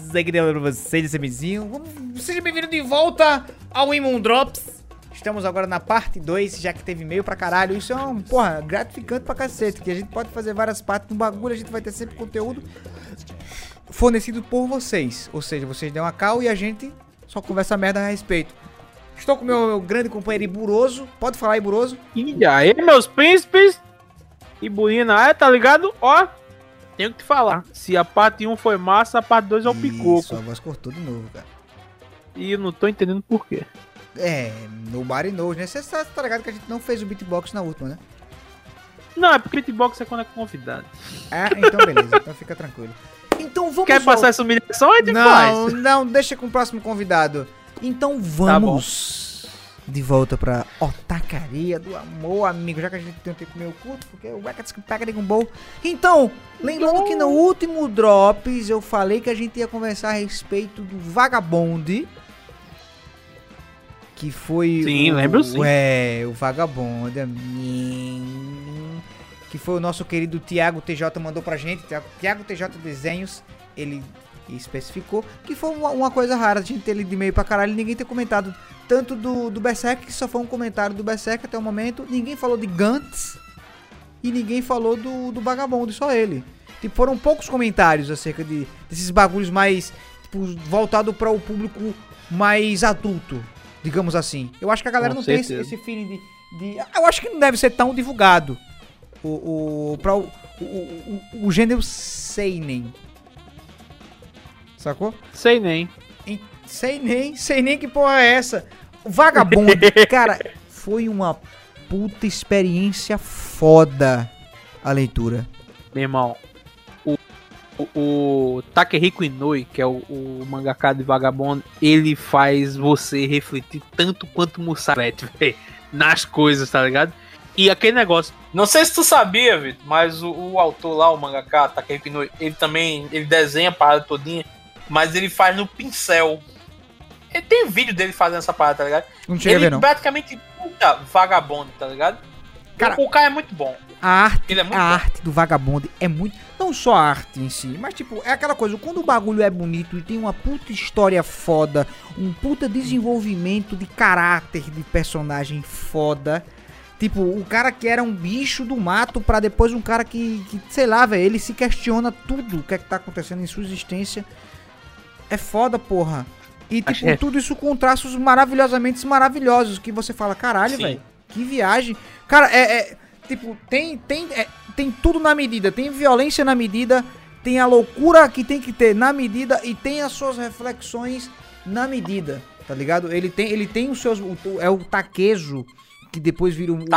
aí que deu pra vocês esse mesinho. Seja bem-vindo de volta ao Immon Drops. Estamos agora na parte 2, já que teve e-mail pra caralho. Isso é gratificante pra cacete, que a gente pode fazer várias partes no bagulho, a gente vai ter sempre conteúdo fornecido por vocês. Ou seja, vocês dão a cal e a gente só conversa merda a respeito. Estou com o meu grande companheiro Iburoso. Pode falar, Iburoso? E aí, meus príncipes e Burina, tá ligado? Ó, tenho que te falar. Se a parte 1 foi massa, a parte 2 é o picoco. Sua voz cortou de novo, cara. E eu não tô entendendo por quê. Nobody knows, né? Você tá ligado que a gente não fez o beatbox na última, né? Não, é porque beatbox é quando é convidado. Ah, então beleza, então fica tranquilo. Então vamos... Quer passar essa humilhação? A gente faz. Não, deixa com o próximo convidado. Então vamos de volta pra Otacaria do Amor, amigo. Já que a gente tem um tempo meio curto, porque o Records que pega de Gumball. Então, lembrando que no último Drops eu falei que a gente ia conversar a respeito do Vagabond. Que foi... Sim, lembro sim. O Vagabond. Que foi o nosso querido Thiago TJ mandou pra gente. Thiago TJ Desenhos. Ele especificou que foi uma coisa rara a gente ter lido e-mail pra caralho e ninguém ter comentado tanto do Berserk, que só foi um comentário do Berserk até o momento. Ninguém falou de Gantz e ninguém falou do Vagabond, só ele. Tipo, foram poucos comentários acerca desses bagulhos mais, tipo, voltado para o público mais adulto, digamos assim. Eu acho que a galera não tem esse feeling de... Eu acho que não deve ser tão divulgado o gênero seinen. Sacou? Sei nem que porra é essa. O Vagabond, cara, foi uma puta experiência foda a leitura. Meu irmão, o Takehiko Inoue, que é o mangaka de Vagabond, ele faz você refletir tanto quanto Musarete, velho, nas coisas, tá ligado? E aquele negócio, não sei se tu sabia, Vitor, mas o autor lá, o mangaka Takehiko Inoue, ele desenha a parada todinha, mas ele faz no pincel. Ele tem vídeo dele fazendo essa parada, tá ligado? Não chega a ver, não. Praticamente puta Vagabond, tá ligado? Cara, o cara é muito bom. A arte do Vagabond é muito... Não só a arte em si, mas tipo, é aquela coisa, quando o bagulho é bonito e tem uma puta história foda, um puta desenvolvimento de caráter de personagem foda, tipo, o cara que era um bicho do mato pra depois um cara que sei lá, velho, ele se questiona tudo o que é que tá acontecendo em sua existência. É foda, porra. E tipo, tudo isso com traços maravilhosamente maravilhosos, que você fala, caralho, velho, que viagem. Cara, tipo, tem tudo na medida, tem violência na medida, tem a loucura que tem que ter na medida e tem as suas reflexões na medida, tá ligado? Ele tem os seus... É o Takezo, que depois vira o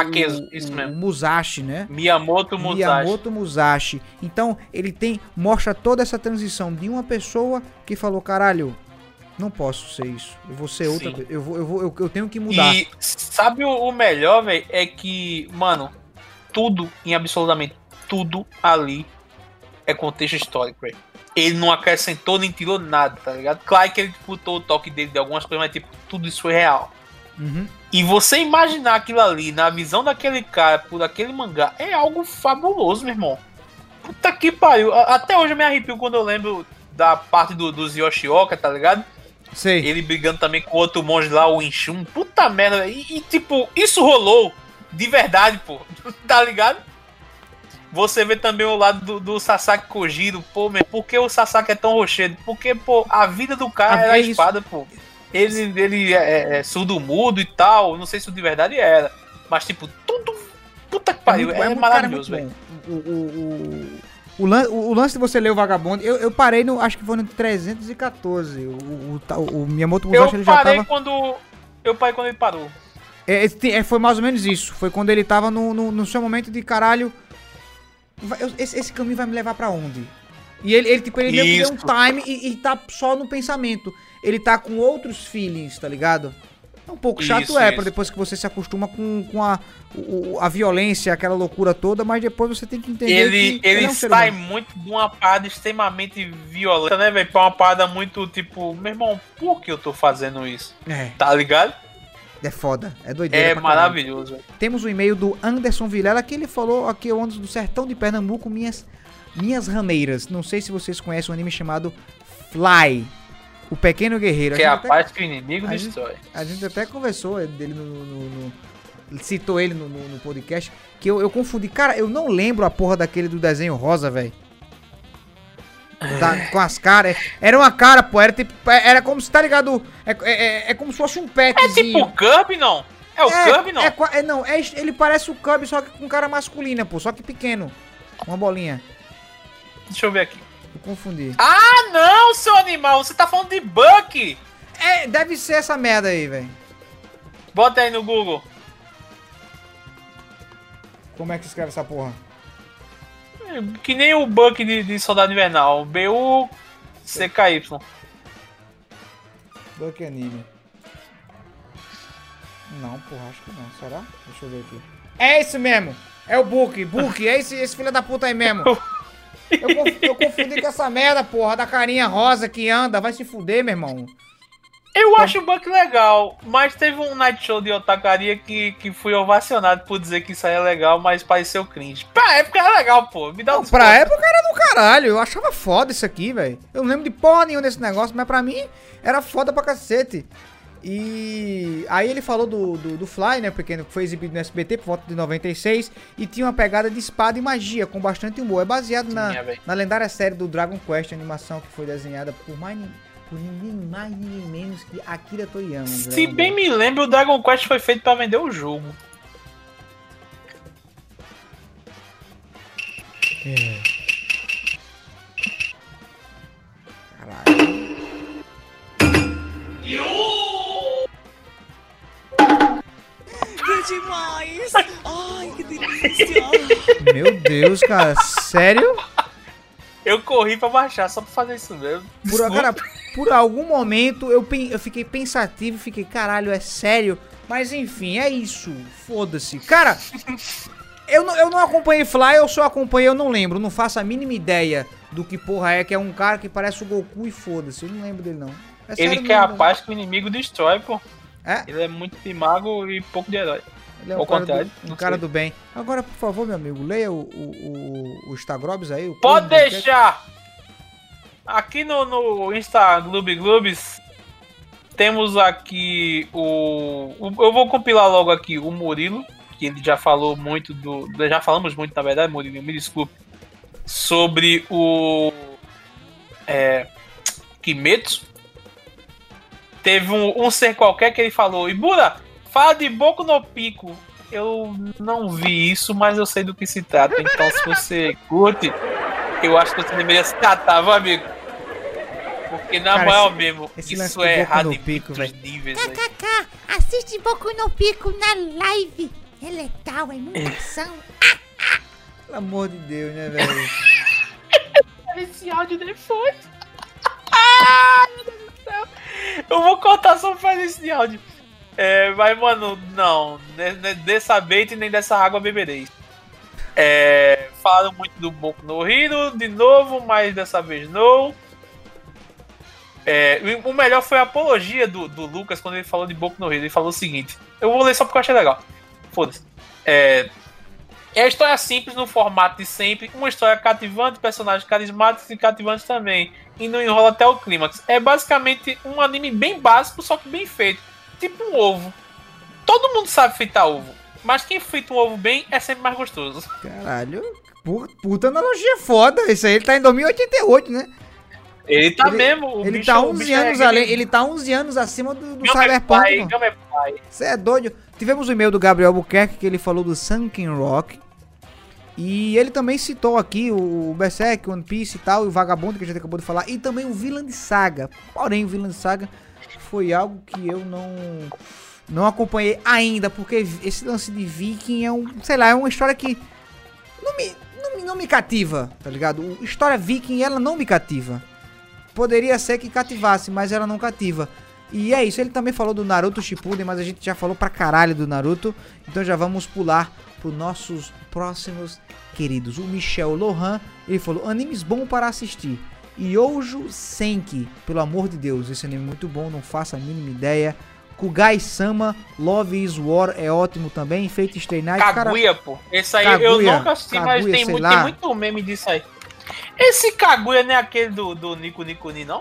Musashi, né? Miyamoto Musashi. Então, ele mostra toda essa transição de uma pessoa que falou, caralho, não posso ser isso. Eu vou ser outra coisa. Eu tenho que mudar. E sabe o melhor, velho? É que, mano, absolutamente tudo ali é contexto histórico, velho. Ele não acrescentou nem tirou nada, tá ligado? Claro que ele botou o toque dele de algumas coisas, mas tipo, tudo isso foi real. Uhum. E você imaginar aquilo ali, na visão daquele cara, por aquele mangá, é algo fabuloso, meu irmão. Puta que pariu. Até hoje eu me arrepio quando eu lembro da parte dos Yoshioka, tá ligado? Sei. Ele brigando também com outro monge lá, o Inchun. Puta merda. E tipo, isso rolou de verdade, pô. Tá ligado? Você vê também o lado do Sasaki Kojiro. Pô, meu, por que o Sasaki é tão rochedo? Porque, pô, a vida do cara era a espada, pô. Ele é surdo-mudo e tal. Não sei se de verdade era. Mas, tipo, tudo... Puta que pariu. É maravilhoso, velho. O lance de você ler o Vagabond, eu parei no... Acho que foi no 314. O Miyamoto Musashi ele já tava... Eu parei quando ele parou. Foi mais ou menos isso. Foi quando ele tava no seu momento de caralho... Esse caminho vai me levar pra onde? E ele meio que deu um time e tá só no pensamento. Ele tá com outros feelings, tá ligado? É um pouco chato, pra depois que você se acostuma com a violência, aquela loucura toda, mas depois você tem que entender que ele sai muito de uma parada extremamente violenta, né, velho? Pra uma parada muito, tipo, meu irmão, por que eu tô fazendo isso? Tá ligado? É foda, é doideira. É maravilhoso, velho. Temos um e-mail do Anderson Vilela, que ele falou aqui, eu ando do sertão de Pernambuco, minhas rameiras. Não sei se vocês conhecem um anime chamado Fly, o pequeno guerreiro. Que é a paz que o inimigo destrói. A gente até conversou dele citou ele no podcast, que eu confundi. Cara, eu não lembro a porra daquele do desenho rosa, velho. Com as caras. Era uma cara, pô. Era como se, tá ligado? É como se fosse um petzinho. É tipo o Kirby, não? É o Kirby, não? Ele parece o Kirby, só que com cara masculina, pô. Só que pequeno. Uma bolinha. Deixa eu ver aqui. Eu confundi. Ah, não, seu animal. Você tá falando de Bucky. Deve ser essa merda aí, velho. Bota aí no Google. Como é que se escreve essa porra? Que nem o Bucky de Soldado Invernal. B-U-C-K-Y. Bucky Anime. Não, porra, acho que não. Será? Deixa eu ver aqui. É esse mesmo. É o Bucky. É esse filho da puta aí mesmo. Eu confundi com essa merda, porra, da carinha rosa que anda. Vai se fuder, meu irmão. Eu acho o Bucky legal, mas teve um night show de otacaria que fui ovacionado por dizer que isso aí é legal, mas pareceu cringe. Pra época era legal, pô. Me dá um pra época era do caralho. Eu achava foda isso aqui, velho. Eu não lembro de porra nenhuma desse negócio, mas pra mim era foda pra cacete. E aí ele falou do Fly, né, pequeno, que foi exibido no SBT por volta de 96 e tinha uma pegada de espada e magia, com bastante humor. É baseado na lendária série do Dragon Quest, animação que foi desenhada por ninguém mais, ninguém menos que Akira Toriyama. Se bem me lembro, o Dragon Quest foi feito pra vender o jogo. Caralho. Que demais! Ai, que delícia! Meu Deus, cara, sério? Eu corri pra baixar só pra fazer isso mesmo. Por algum momento eu fiquei pensativo, fiquei, caralho, é sério? Mas enfim, é isso. Foda-se. Cara, eu não acompanhei Fly, eu só acompanhei, eu não lembro. Não faço a mínima ideia do que porra é, que é um cara que parece o Goku e foda-se. Eu não lembro dele, não. Ele quer a paz que o inimigo destrói, pô. É? Ele é muito de mago e pouco de herói. Ele é um cara do bem. Agora, por favor, meu amigo, leia o Instagrobs aí. Pode deixar! Aqui no Insta Globes temos aqui eu vou compilar logo aqui o Murilo, que ele já falou muito já falamos muito, na verdade, Murilo, me desculpe, sobre o Kimetsu. Teve um ser qualquer que ele falou: Ibura, fala de Boku no Pico. Eu não vi isso, mas eu sei do que se trata. Então, se você curte, eu acho que você deveria se tratar, meu amigo. Porque na moral mesmo, isso é errado em muitos níveis. KKK, assiste Boku no Pico na live. É legal, é muita ação. Pelo amor de Deus, né, velho? Esse áudio depois. Meu Deus do céu. Eu vou cortar só pra fazer esse áudio. Mas, mano, não. Dessa bait nem dessa água bebereis. Falaram muito do Boku no Hero de novo, mas dessa vez não. O melhor foi a apologia do Lucas quando ele falou de Boku no Hero. Ele falou o seguinte: eu vou ler só porque eu achei legal. Foda-se. É a história simples no formato de sempre, uma história cativante, personagens carismáticos e cativantes também, e não enrola até o clímax. É basicamente um anime bem básico, só que bem feito, tipo um ovo. Todo mundo sabe fritar ovo, mas quem frita um ovo bem é sempre mais gostoso. Caralho, puta analogia foda. Esse aí ele tá em 2088, né? Ele tá mesmo. Ele tá 11 anos além. Ele tá 11 anos acima do Cyberpunk. Você é doido. Tivemos o e-mail do Gabriel Buquerque, que ele falou do Sunken Rock. E ele também citou aqui o Berserk, One Piece e tal, e o Vagabundo, que a gente acabou de falar, e também o Vinland Saga. Porém, o Vinland Saga foi algo que eu não acompanhei ainda, porque esse lance de Viking é é uma história que não me cativa, tá ligado? História Viking, ela não me cativa. Poderia ser que cativasse, mas ela não cativa. E é isso, ele também falou do Naruto Shippuden, mas a gente já falou pra caralho do Naruto. Então já vamos pular pros nossos próximos queridos. O Michel Lohan, ele falou: animes bom para assistir. Youjo Senki, pelo amor de Deus, esse anime é muito bom, não faço a mínima ideia. Kugai-sama, Love is War é ótimo também. Fate Stay Night. Kaguya, pô. Esse aí eu nunca assisti, mas tem muito meme disso aí. Esse Kaguya não é aquele do Nico Nico Ni, não?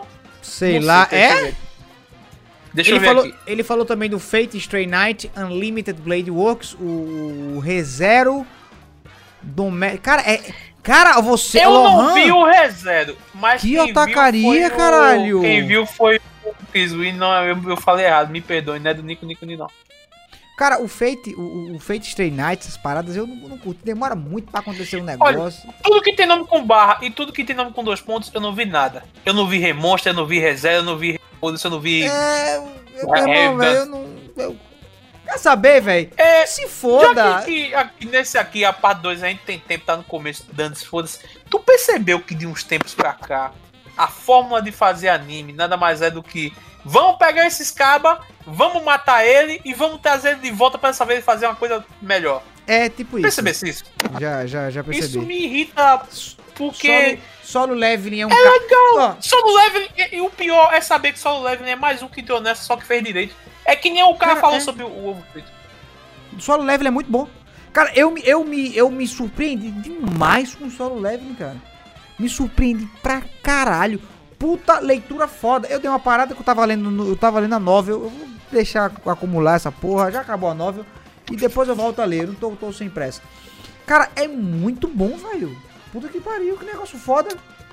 Sei Não lá, deixa eu é? ver. Deixa eu ver aqui. Ele falou também do Fate Stray Night, Unlimited Blade Works, o ReZero, Cara, Cara, você... Eu Lohan, não vi o ReZero, mas que quem otacaria, viu foi caralho. Quem viu foi o Kizui, não, eu falei errado, me perdoe, não é do Nico não. Cara, o Fate Stray Night, essas paradas, eu não curto. Demora muito pra acontecer um negócio. Olha, tudo que tem nome com barra e tudo que tem nome com 2 pontos, eu não vi nada. Eu não vi Remonster, eu não vi ReZero, eu não vi Remonster, eu não vi... Quer saber, velho? Se foda. Já que aqui, nesse aqui, a parte 2, a gente tem tempo, tá no começo, dando-se, foda-se. Tu percebeu que de uns tempos pra cá, a fórmula de fazer anime nada mais é do que vamos pegar esses cabas, vamos matar ele e vamos trazer ele de volta pra dessa vez fazer uma coisa melhor. É tipo isso. Percebesse isso? Já percebi. Isso me irrita porque... Solo Leveling é um... legal! Solo Leveling, e o pior é saber que Solo Leveling é mais um que entrou nessa, só que fez direito. É que nem o cara falou sobre o ovo frito. Solo Leveling é muito bom. Cara, eu me surpreendi demais com o Solo Leveling, cara. Me surpreendi pra caralho. Puta leitura foda. Eu dei uma parada que eu tava lendo a novel. Eu vou deixar acumular essa porra. Já acabou a novel. E depois eu volto a ler. Eu não tô sem pressa. Cara, é muito bom, velho. Puta que pariu, que negócio foda.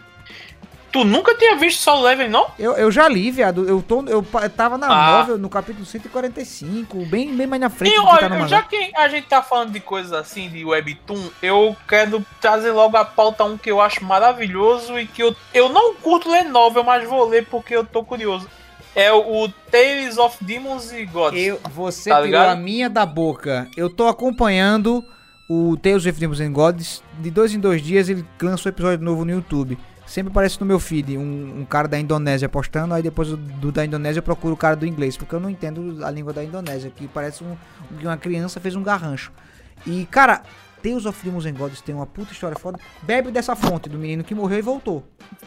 Tu nunca tinha visto Solo Leveling, não? Eu já li, viado. Eu tava na novel, no capítulo 145, bem mais na frente. E olha, já que a gente tá falando de coisas assim, de webtoon, eu quero trazer logo a pauta um que eu acho maravilhoso e que eu não curto ler novel, mas vou ler porque eu tô curioso. É o Tales of Demons and Gods. Você tá tirou ligado? A minha da boca. Eu tô acompanhando o Tales of Demons and Gods. De 2 em 2 dias ele lança um episódio novo no YouTube. Sempre aparece no meu feed um cara da Indonésia postando, aí depois do da Indonésia eu procuro o cara do inglês, porque eu não entendo a língua da Indonésia, que parece que uma criança fez um garrancho. E, cara, Tales of Demons and Gods tem uma puta história foda. Bebe dessa fonte do menino que morreu e voltou.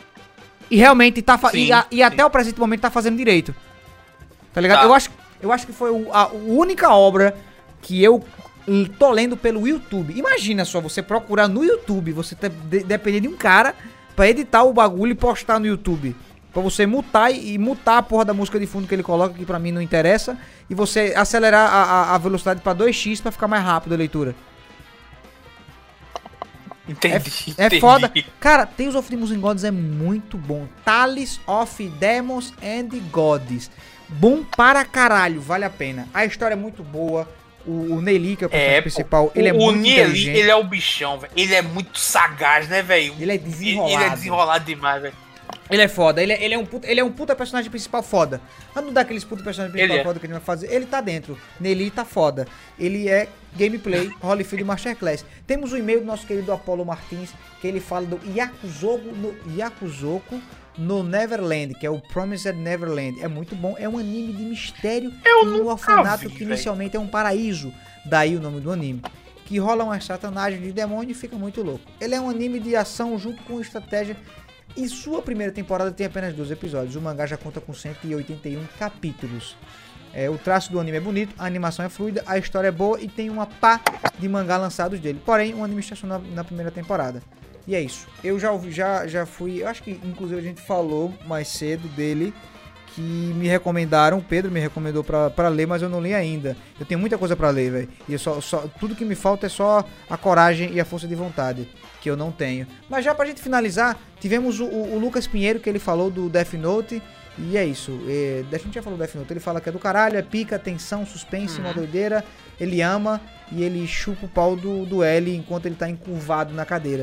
E realmente tá... E até o presente momento tá fazendo direito. Tá ligado? Tá. Eu acho que foi a única obra que eu tô lendo pelo YouTube. Imagina só, você procurar no YouTube, você depender de um cara... pra editar o bagulho e postar no YouTube. Pra você mutar a porra da música de fundo que ele coloca, que pra mim não interessa. E você acelerar a velocidade pra 2x pra ficar mais rápido a leitura. Entendi. É foda. Cara, Tales of Demons and Gods é muito bom. Tales of Demons and Gods. Bom para caralho, vale a pena. A história é muito boa. O Nelly, que é o personagem principal, ele é muito inteligente. Ele é o bichão, velho. Ele é muito sagaz, né, velho? Ele é desenrolado. Ele é desenrolado demais, velho. Ele é foda. Ele é um puta personagem principal foda. Mas não dá aqueles puta personagem principal foda que a gente vai fazer. Ele tá dentro. Nelly tá foda. Ele é gameplay, Holyfield Masterclass. Temos o e-mail do nosso querido Apollo Martins, que ele fala do Yakuzoku no Neverland, que é o Promised Neverland. É muito bom, é um anime de mistério no orfanato que inicialmente é um paraíso, daí o nome do anime, que rola uma satanagem de demônio e fica muito louco. Ele é um anime de ação junto com estratégia e sua primeira temporada tem apenas 12 episódios. O mangá já conta com 181 capítulos. O traço do anime é bonito, a animação é fluida, a história é boa e tem uma pá de mangá lançados dele. Porém, o anime estacionou na primeira temporada. E é isso. Eu já fui... Eu acho que, inclusive, a gente falou mais cedo dele, que me recomendaram. O Pedro me recomendou pra ler, mas eu não li ainda. Eu tenho muita coisa pra ler, velho. E tudo que me falta é só a coragem e a força de vontade, que eu não tenho. Mas já pra gente finalizar, tivemos o Lucas Pinheiro, que ele falou do Death Note. E é isso. A gente já falou do Death Note. Ele fala que é do caralho, é pica, tensão, suspense, uma doideira. Ele ama e ele chupa o pau do L enquanto ele tá encurvado na cadeira.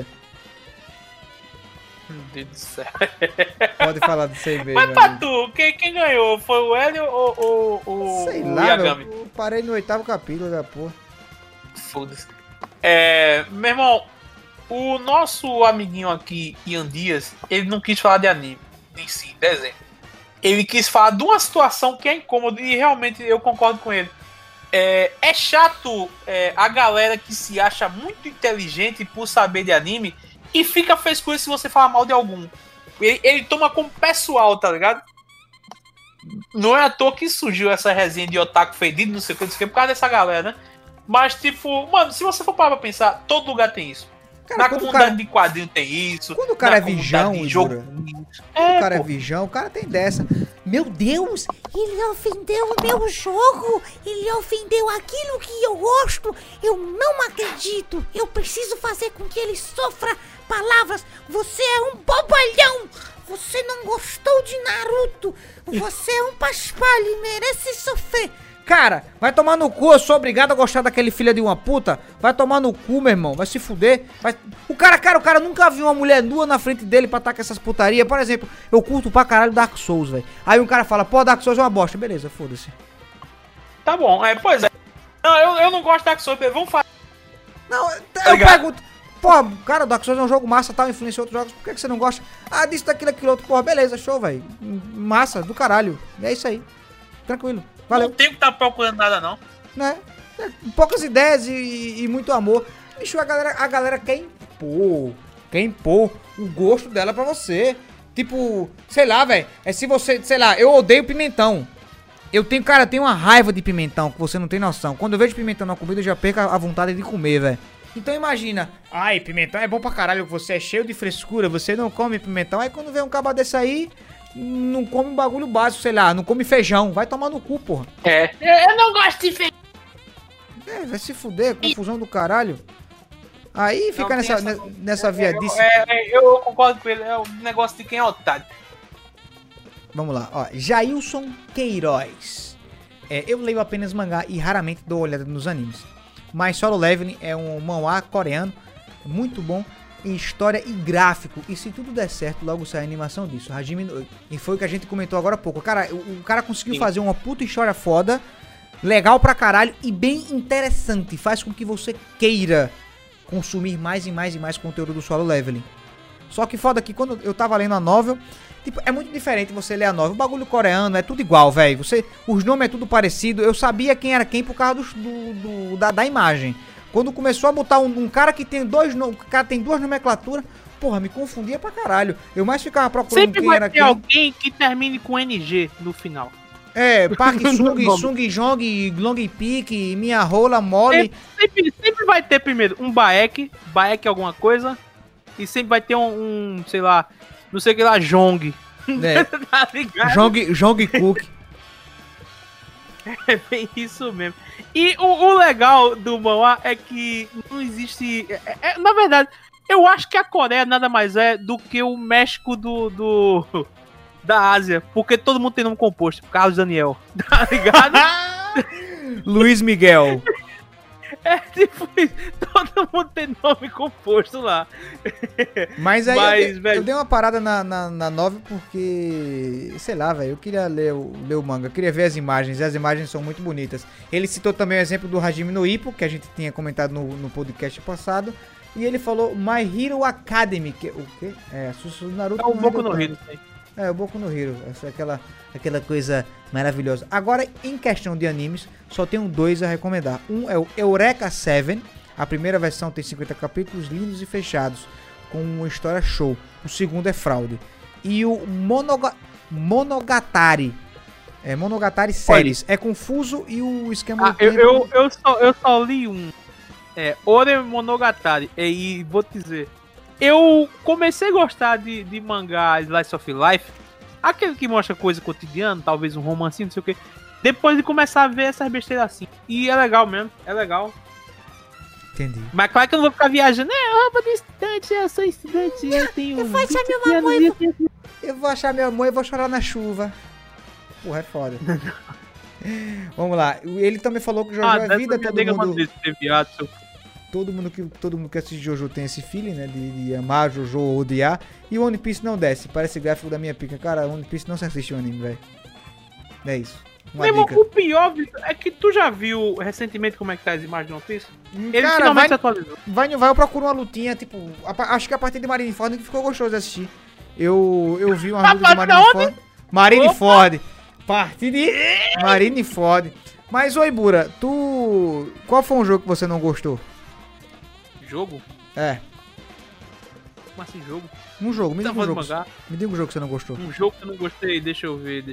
Meu Deus do céu. Pode falar disso aí mesmo. Mas pra tu, quem ganhou? Foi o Hélio ou o Sei lá, Yagami? eu parei no 8º capítulo da porra. Foda-se. Meu irmão, o nosso amiguinho aqui, Ian Dias, ele não quis falar de anime em si, desenho. Ele quis falar de uma situação que é incômoda e realmente eu concordo com ele. É chato a galera que se acha muito inteligente por saber de anime e fica frescura se você falar mal de algum. Ele toma como pessoal, tá ligado? Não é à toa que surgiu essa resenha de otaku fedido, não sei o que, por causa dessa galera, né? Mas, tipo, mano, se você for parar pra pensar, todo lugar tem isso. Cara, Na quando o comunidade cara- de quadrinho tem isso. Quando o cara na é virgão, comunidade de jogo. Ibura, É, o cara é pô. virgão, o cara tem dessa. Meu Deus, Ele ofendeu o meu jogo! Ele ofendeu aquilo que eu gosto! Eu não acredito! Eu preciso fazer com que ele sofra palavras! Você é um bobalhão! Você não gostou de Naruto! Você é um paspalho e merece sofrer! cara, vai tomar no cu, eu sou obrigado a gostar daquele filho de uma puta. Vai tomar no cu, meu irmão, vai se fuder. O cara nunca viu uma mulher nua na frente dele pra estar com essas putarias. Por exemplo, eu curto pra caralho Dark Souls, velho. Aí um cara fala, pô, Dark Souls é uma bosta. Beleza, foda-se. Tá bom, pois é. Não, eu não gosto de Dark Souls, vamos falar. Não, eu ligado? pergunto, pô, cara, Dark Souls é um jogo massa, tal, influencia outros jogos, por que você não gosta? Ah, disso, daquilo, aquilo outro, porra, beleza, show, velho. Massa, do caralho. É isso aí. Tranquilo, valeu. Não tenho que estar procurando nada, não. Né? É, poucas ideias e muito amor. Bicho, a galera quer impor o gosto dela pra você. Tipo, sei lá, velho. É se você, sei lá, eu odeio pimentão. Eu tenho uma raiva de pimentão que você não tem noção. Quando eu vejo pimentão na comida, eu já perco a vontade de comer, velho. Então imagina, ai, pimentão é bom pra caralho, você é cheio de frescura, você não come pimentão. Aí quando vem um caba desse aí, não come um bagulho básico, sei lá, não come feijão. Vai tomar no cu, porra. Eu não gosto de feijão. Vai se fuder, confusão do caralho. Aí fica Não, nessa, tem essa- nessa viadice. Eu concordo com ele, é o negócio de quem é otário. Vamos lá, ó. Jailson Queiroz. Eu leio apenas mangá e raramente dou olhada nos animes. Mas Solo Leveling é um manhwa coreano muito bom em história e gráfico. E se tudo der certo, logo sai a animação disso. Hajime no... E foi o que a gente comentou agora há pouco. Cara, o cara conseguiu Sim. fazer uma puta história foda, legal pra caralho e bem interessante. Faz com que você queira consumir mais e mais e mais conteúdo do Solo Leveling. Só que foda que quando eu tava lendo a novel, tipo, é muito diferente você ler a novel. O bagulho coreano é tudo igual, velho. Os nomes é tudo parecido. Eu sabia quem era quem por causa da imagem. Quando começou a botar um cara que tem duas nomenclaturas, porra, me confundia pra caralho. Eu mais ficava procurando Sempre quem vai era ter quem. alguém que termine com NG no final. Park Sung, Vamos. Sung Jong, Long Peak, Minha Rola, Mole. Sempre vai ter primeiro um Baek alguma coisa, e sempre vai ter sei lá, não sei o que lá, Jong. Né? Tá ligado? Jong Cook. É bem isso mesmo. E o legal do manhwa é que não existe... na verdade, eu acho que a Coreia nada mais é do que o México da Ásia. Porque todo mundo tem nome composto. Carlos Daniel. Tá ligado? Luiz Miguel. É tipo isso. Todo mundo tem nome composto lá. Mas aí Mas, eu velho- dei uma parada na novel porque, sei lá, velho, eu queria ler o manga, eu queria ver as imagens, e as imagens são muito bonitas. Ele citou também o exemplo do Hajime no Ippo, que a gente tinha comentado no podcast passado, e ele falou My Hero Academy, que o quê? Susu Naruto. É o Boku no Hero. Hero. O Boku no Hero, essa é aquela coisa maravilhosa. Agora, em questão de animes, só tenho dois a recomendar. Um é o Eureka 7, a primeira versão tem 50 capítulos lindos e fechados, com uma história show. O segundo é Fraude. E o Monogatari, Monogatari Series, é confuso e o esquema do tempo... Eu só li um. Ore Monogatari. E vou te dizer. Eu comecei a gostar de mangá Slice of Life. Aquele que mostra coisa cotidiana, talvez um romancinho, não sei o que. Depois de começar a ver essas besteiras assim. E é legal mesmo, é legal. Entendi. Mas claro que eu não vou ficar viajando. Roupa de estudante, eu sou estudante, eu tenho. Eu vou achar 20 meu anos, mamãe. Eu vou achar minha mãe e vou chorar na chuva. Porra, é foda. Vamos lá. Ele também falou que Jojo é vida, todo mundo que assiste Jojo tem esse feeling, né? De amar Jojo ou odiar. E o One Piece não desce. Parece gráfico da minha pica. Cara, One Piece não se assiste o anime, velho. É isso. Uma Meu irmão, dica. o pior, Vitor, é que tu já viu recentemente como é que tá as imagens de One Piece? Ele Cara, finalmente se atualizou. vai, eu procuro uma lutinha, tipo... Acho que a partir de Marineford que ficou gostoso de assistir. Eu vi uma luta de Marineford. Marineford. Partir de Marineford. Mas, oi, Bura, qual foi um jogo que você não gostou? Jogo? Como assim, jogo? Um jogo, me Tá diga um falando jogo. mangá? Me diga um jogo que você não gostou. Um jogo que eu não gostei, deixa eu ver.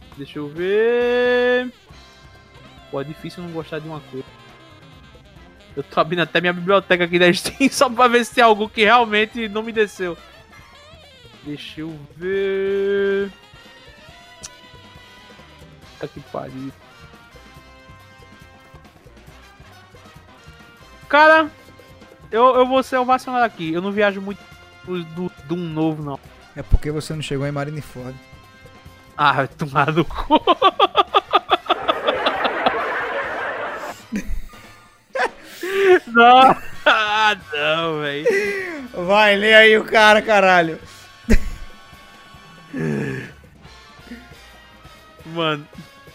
Pô, é difícil não gostar de uma coisa. Eu tô abrindo até minha biblioteca aqui da Steam só pra ver se tem algo que realmente não me desceu. Deixa eu ver... Puta que pariu. Cara, eu vou ser ovacionado aqui. Eu não viajo muito do um novo, não. É porque você não chegou em Marineford. Ah, vai tomar no cu. Não. Ah, não, velho. Vai, lê aí o cara, caralho. Mano.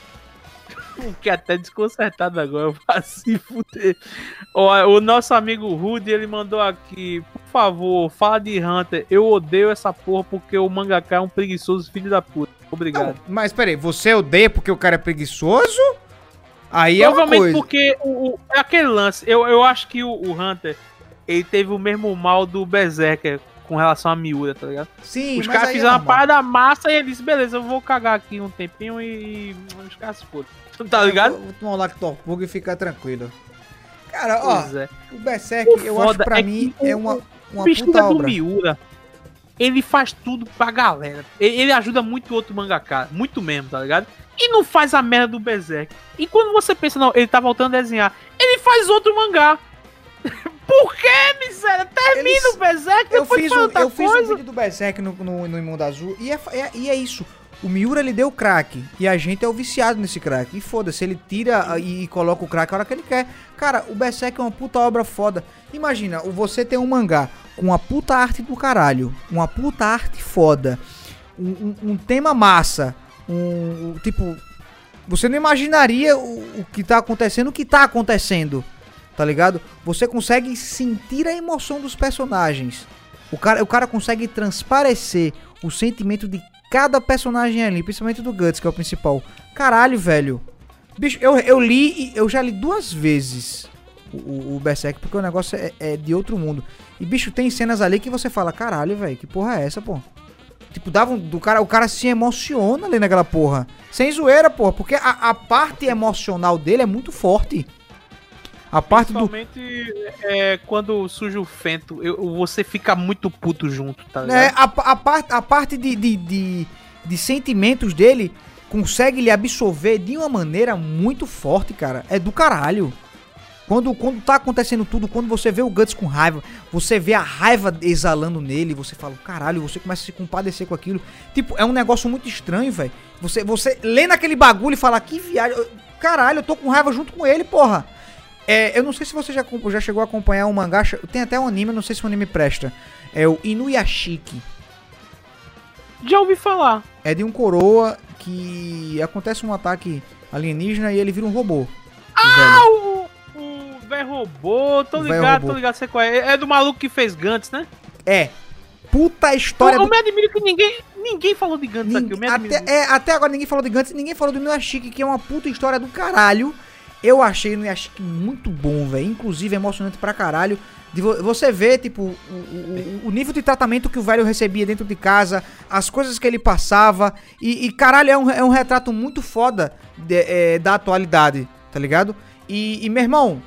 Fiquei até desconcertado agora, vai se fuder. Ó, o nosso amigo Rudy, ele mandou aqui: por favor, fala de Hunter. Eu odeio essa porra porque o mangaka é um preguiçoso filho da puta. Obrigado. Não, mas peraí, você odeia porque o cara é preguiçoso? Aí é uma Provavelmente coisa. porque é aquele lance. Eu acho que o Hunter, ele teve o mesmo mal do Berserker com relação a Miura, tá ligado? Sim, Os mas caras aí é fizeram uma normal. parada massa e ele disse, beleza, eu vou cagar aqui um tempinho e os caras se fodem. Tá ligado? Vou tomar um Lactopurg e ficar tranquilo. Cara, ó, Pois é. o Berserk, O eu acho foda pra é mim, que é uma O bichinho puta do obra. Miura, ele faz tudo pra galera. Ele ajuda muito o outro mangaka, muito mesmo, tá ligado? E não faz a merda do Berserk. E quando você pensa, não, ele tá voltando a desenhar, ele faz outro mangá. Por que, miséria? Termina Eles- o Berserk, Eu depois fiz, faz um, outra eu fiz um coisa. vídeo do Berserk no Imundo Azul e é isso. O Miura, ele deu crack e a gente é o viciado nesse crack. E foda-se, ele tira e coloca o crack a hora que ele quer. Cara, o Berserk é uma puta obra foda. Imagina, você tem um mangá com uma puta arte do caralho, uma puta arte foda, um tema massa, tipo... Você não imaginaria o que tá acontecendo, tá ligado? Você consegue sentir a emoção dos personagens. O cara consegue transparecer o sentimento de cada personagem ali, principalmente do Guts, que é o principal. Caralho, velho. Bicho, eu já li 2 vezes o Berserk, porque o negócio é de outro mundo. E, bicho, tem cenas ali que você fala, caralho, velho, que porra é essa, pô? Tipo, o cara se emociona ali naquela porra. Sem zoeira, porra, porque a parte emocional dele é muito forte. A parte do... Principalmente quando surge o Fento, você fica muito puto junto, tá ligado? É, a parte de sentimentos dele consegue lhe absorver de uma maneira muito forte, cara. É do caralho. Quando tá acontecendo tudo, quando você vê o Guts com raiva, você vê a raiva exalando nele, você fala, caralho, você começa a se compadecer com aquilo. Tipo, é um negócio muito estranho, velho. Você lê naquele bagulho e fala, que viagem. Caralho, eu tô com raiva junto com ele, porra. Eu não sei se você já chegou a acompanhar um mangá, tem até um anime, não sei se o anime presta. É o Inuyashiki. Já ouvi falar. É de um coroa que acontece um ataque alienígena e ele vira um robô. O velho robô, tô O velho ligado, robô. sei qual é. É do maluco que fez Gantz, né? É. Puta história Eu me admiro que ninguém falou de Gantz aqui. Eu me admiro. até agora ninguém falou de Gantz e ninguém falou do Inuyashiki, que é uma puta história do caralho. Eu achei o Inuyashiki muito bom, velho. Inclusive emocionante pra caralho. Você vê, tipo, o nível de tratamento que o velho recebia dentro de casa, as coisas que ele passava. E caralho, é um retrato muito foda da atualidade, tá ligado? E meu irmão,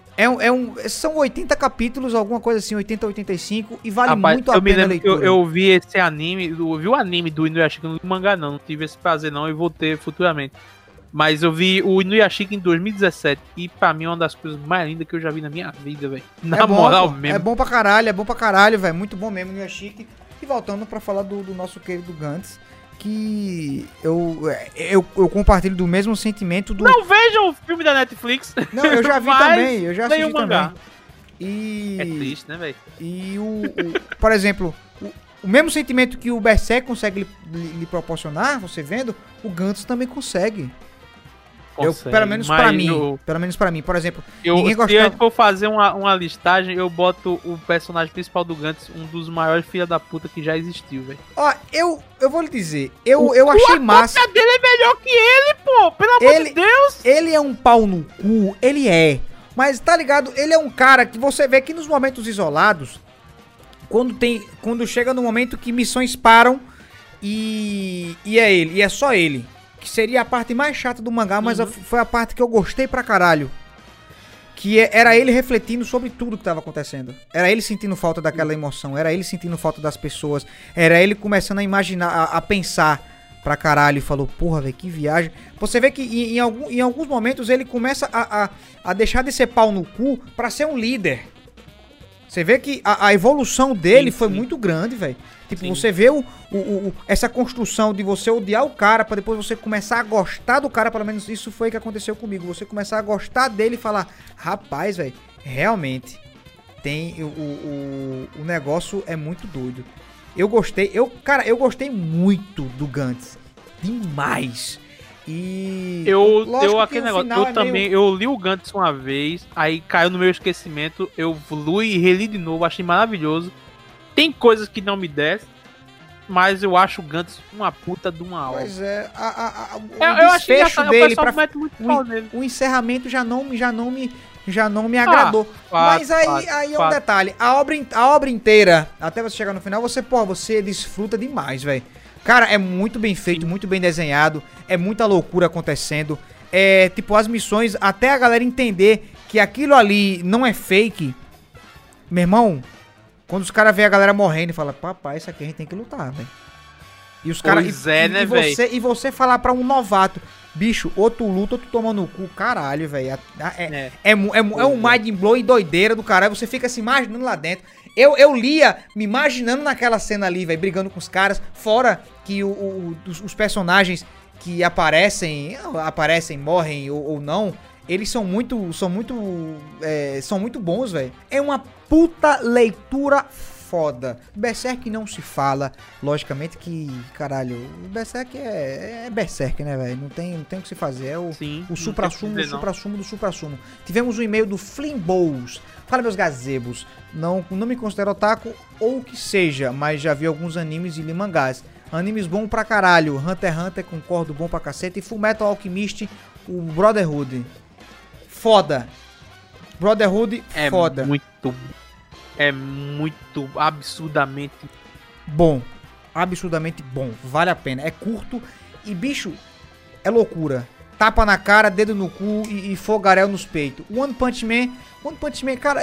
são 80 capítulos, alguma coisa assim, 80 a 85, e vale muito a pena a leitura. Eu vi esse anime, eu vi o anime do Inuyashiki no mangá, não tive esse prazer não, e vou ter futuramente. Mas eu vi o Inuyashiki em 2017, e pra mim é uma das coisas mais lindas que eu já vi na minha vida, velho. Na moral mesmo. É bom pra caralho, velho, muito bom mesmo, Inuyashiki. E voltando pra falar do nosso querido Gantz, que eu compartilho do mesmo sentimento do... Não vejam o filme da Netflix. Não, eu já vi mas também, eu já leia assisti o mangá. também. E... É triste, né, velho? E por exemplo, o mesmo sentimento que o Berserk consegue lhe proporcionar, você vendo, o Gantz também consegue. Pelo menos pra mim. Por exemplo, ninguém se gostava... eu for fazer uma listagem, eu boto o personagem principal do Gantz, um dos maiores filha da puta que já existiu, velho. Ó, eu vou lhe dizer, eu achei massa. A dele é melhor que ele, pô! Pelo amor de Deus! Ele é um pau no cu, ele é. Mas tá ligado? Ele é um cara que você vê que nos momentos isolados, quando chega no momento que missões param e é ele, e é só ele. Que seria a parte mais chata do mangá, mas foi a parte que eu gostei pra caralho. Era ele refletindo sobre tudo que tava acontecendo. Era ele sentindo falta daquela emoção. Era ele sentindo falta das pessoas. Era ele começando a imaginar, a pensar pra caralho. E falou, porra, velho, que viagem. Você vê que em alguns momentos ele começa a deixar de ser pau no cu pra ser um líder. Você vê que a evolução dele foi muito grande, velho. Tipo, você vê essa construção de você odiar o cara pra depois você começar a gostar do cara. Pelo menos isso foi o que aconteceu comigo. Você começar a gostar dele e falar, rapaz, velho, realmente tem o negócio é muito doido. Eu gostei, eu gostei muito do Gantz. Demais. E eu aquele negócio, eu li o Gantz uma vez, aí caiu no meu esquecimento, eu li e reli de novo, achei maravilhoso. Tem coisas que não me descem, mas eu acho o Gantz uma puta de uma aula. Pois é, eu achei dele o encerramento já não me agradou. Mas aí é um detalhe, a obra inteira, até você chegar no final, você desfruta demais, velho. Cara, é muito bem feito, muito bem desenhado, é muita loucura acontecendo. É, tipo, as missões, até a galera entender que aquilo ali não é fake. Meu irmão, quando os caras veem a galera morrendo e falam, papai, isso aqui a gente tem que lutar, velho. E os caras. E você falar pra um novato, bicho, ou tu luta ou tu toma no cu, caralho, velho. É um mind blowing doideira do caralho. Você fica se imaginando lá dentro. Eu lia me imaginando naquela cena ali, velho, brigando com os caras. Fora que os personagens que aparecem, morrem ou não, eles são muito bons, velho. É uma puta leitura foda. Berserk não se fala, logicamente que, caralho, o Berserk é Berserk, né, velho? Não tem o que se fazer, é o supra-sumo do supra-sumo. Tivemos um e-mail do Flimbows. Fala, meus gazebos, não me considero otaku ou o que seja, mas já vi alguns animes e li mangás. Animes bom pra caralho, Hunter x Hunter, concordo, bom pra cacete, e Fullmetal Alchemist, o Brotherhood. Foda. Brotherhood, foda. É muito absurdamente bom. Absurdamente bom. Vale a pena. É curto e, bicho, é loucura. Tapa na cara, dedo no cu e fogaréu nos peitos. One Punch Man, cara,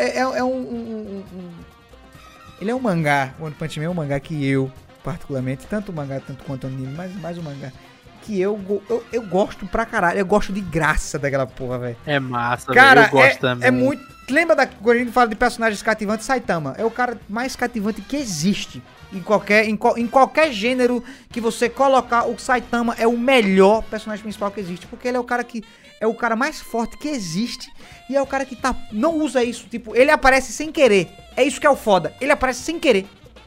ele é um mangá. One Punch Man é um mangá que eu, particularmente, tanto o mangá tanto quanto o anime, mas mais o mangá, que eu gosto pra caralho. Eu gosto de graça daquela porra, velho. É massa, cara, véio, eu gosto também. É muito... Lembra quando a gente fala de personagens cativantes? Saitama é o cara mais cativante que existe. Em qualquer gênero que você colocar, o Saitama é o melhor personagem principal que existe. Porque ele é o cara que... É o cara mais forte que existe. E é o cara que não usa isso. Tipo, ele aparece sem querer. É isso que é o foda. Ele aparece sem querer.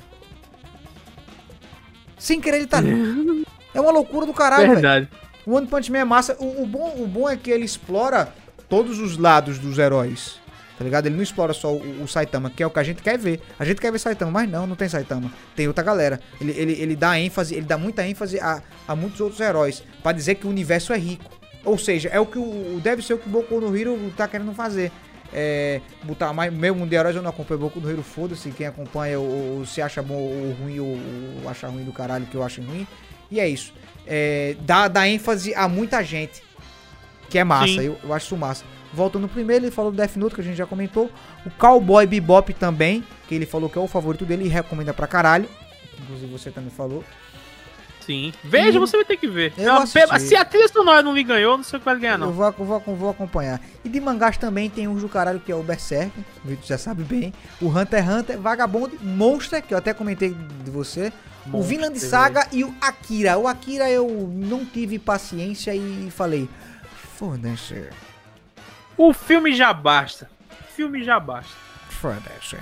Sem querer ele tá ali. É uma loucura do caralho, velho. Verdade. O One Punch Man é massa. O bom é que ele explora todos os lados dos heróis. Tá ligado? Ele não explora só o Saitama, que é o que a gente quer ver. A gente quer ver Saitama, mas não tem Saitama. Tem outra galera. Ele dá ênfase, ele dá muita ênfase a muitos outros heróis. Pra dizer que o universo é rico. Ou seja, é o que deve ser o que o Boku no Hero tá querendo fazer. Botar mais meu mundo de heróis. Eu não acompanho Boku no Hero, foda-se. Quem acompanha ou se acha bom ou ruim ou acha ruim do caralho que eu acho ruim. E é isso. Dá ênfase a muita gente. Que é massa. Eu acho isso massa. Voltando no primeiro, ele falou do Death Note, que a gente já comentou. O Cowboy Bebop também, que ele falou que é o favorito dele e recomenda pra caralho. Inclusive você também falou. Sim. Veja, você vai ter que ver. Se a trilha sonora não lhe ganhou, não sei o que vai ganhar, não. Eu vou acompanhar. E de mangás também tem um do caralho que é o Berserk. O Vitor já sabe bem. O Hunter x Hunter, Vagabond, Monster, que eu até comentei de você. Monster, o Vinland Saga e o Akira. O Akira eu não tive paciência e falei, foda-se. O filme já basta. Foda-se.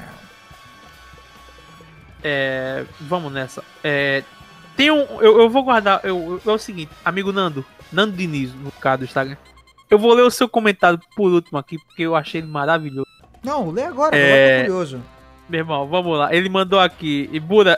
Vamos nessa. Tem eu vou guardar. É o seguinte, amigo Nando Diniz, no caso do Instagram. Eu vou ler o seu comentário por último aqui, porque eu achei ele maravilhoso. Não, lê agora, eu tô curioso. Meu irmão, vamos lá. Ele mandou aqui. E Buda.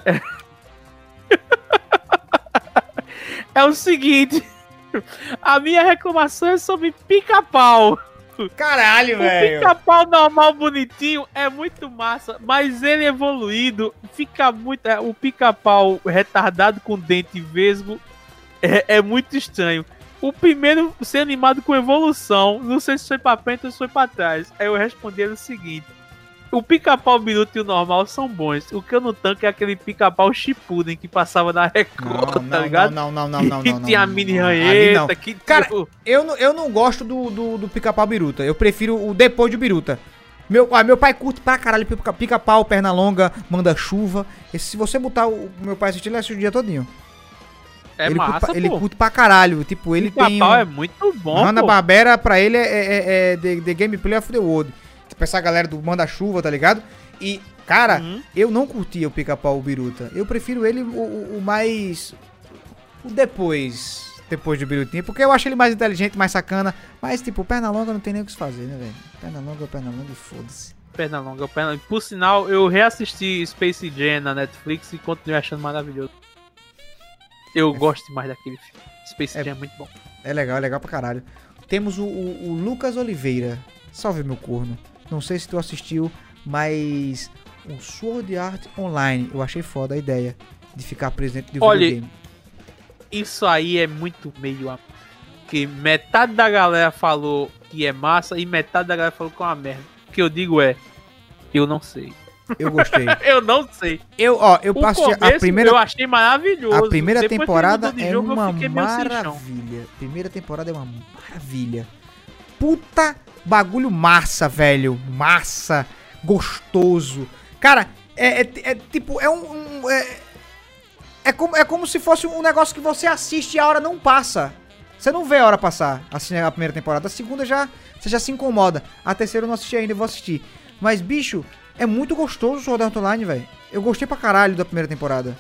É o seguinte. A minha reclamação é sobre pica-pau. Caralho, velho. O pica-pau normal, bonitinho, é muito massa, mas ele evoluído, fica muito... O pica-pau retardado com dente vesgo é muito estranho. O primeiro ser animado com evolução. Não sei se foi pra frente ou se foi pra trás. Aí eu respondi ele o seguinte. O pica-pau Biruta e o normal são bons. O que eu não tanco é aquele pica-pau Shippuden que passava na Record, tá ligado? Não. Que tinha a mini Ali ranheta, não. que Cara, tipo... eu não gosto do pica-pau Biruta. Eu prefiro o depois de Biruta. Meu pai curte pra caralho pica-pau, perna longa, manda chuva. Se você botar o meu pai assistir, ele assiste o dia todinho. É ele massa, ele pô. curte pra caralho. Tipo, ele tem. Pica-pau é muito bom, pô. Hanna-Barbera pra ele é the Gameplay of the World. Tipo, essa galera do manda-chuva, tá ligado? E, cara, eu não curtia o pica-pau Biruta. Eu prefiro ele o mais. O depois de Birutinha. Porque eu acho ele mais inteligente, mais sacana. Mas, tipo, perna longa não tem nem o que se fazer, né, velho? Perna longa e foda-se. Perna longa. Por sinal, eu reassisti Space Jam na Netflix e continuei achando maravilhoso. Eu gosto demais daquele filme. Space Jam é muito bom. É legal pra caralho. Temos o Lucas Oliveira. Salve, meu corno. Não sei se tu assistiu, mas o Sword Art Online. Eu achei foda a ideia de ficar presente de videogame. Isso aí é muito meio... Que metade da galera falou que é massa e metade da galera falou que é uma merda. O que eu digo é... Eu não sei. Eu gostei. Eu não sei. Eu passei a primeira... Eu achei maravilhoso. A primeira Depois temporada que é jogo, uma eu fiquei meio sem chão. maravilha. Primeira temporada é uma maravilha. Puta bagulho massa, velho. Massa. Gostoso. Cara, tipo, é como se fosse um negócio que você assiste e a hora não passa. Você não vê a hora passar, assim, a primeira temporada. A segunda você já se incomoda. A terceira eu não assisti ainda, eu vou assistir. Mas, bicho, é muito gostoso o Sword Art Online, velho. Eu gostei pra caralho da primeira temporada.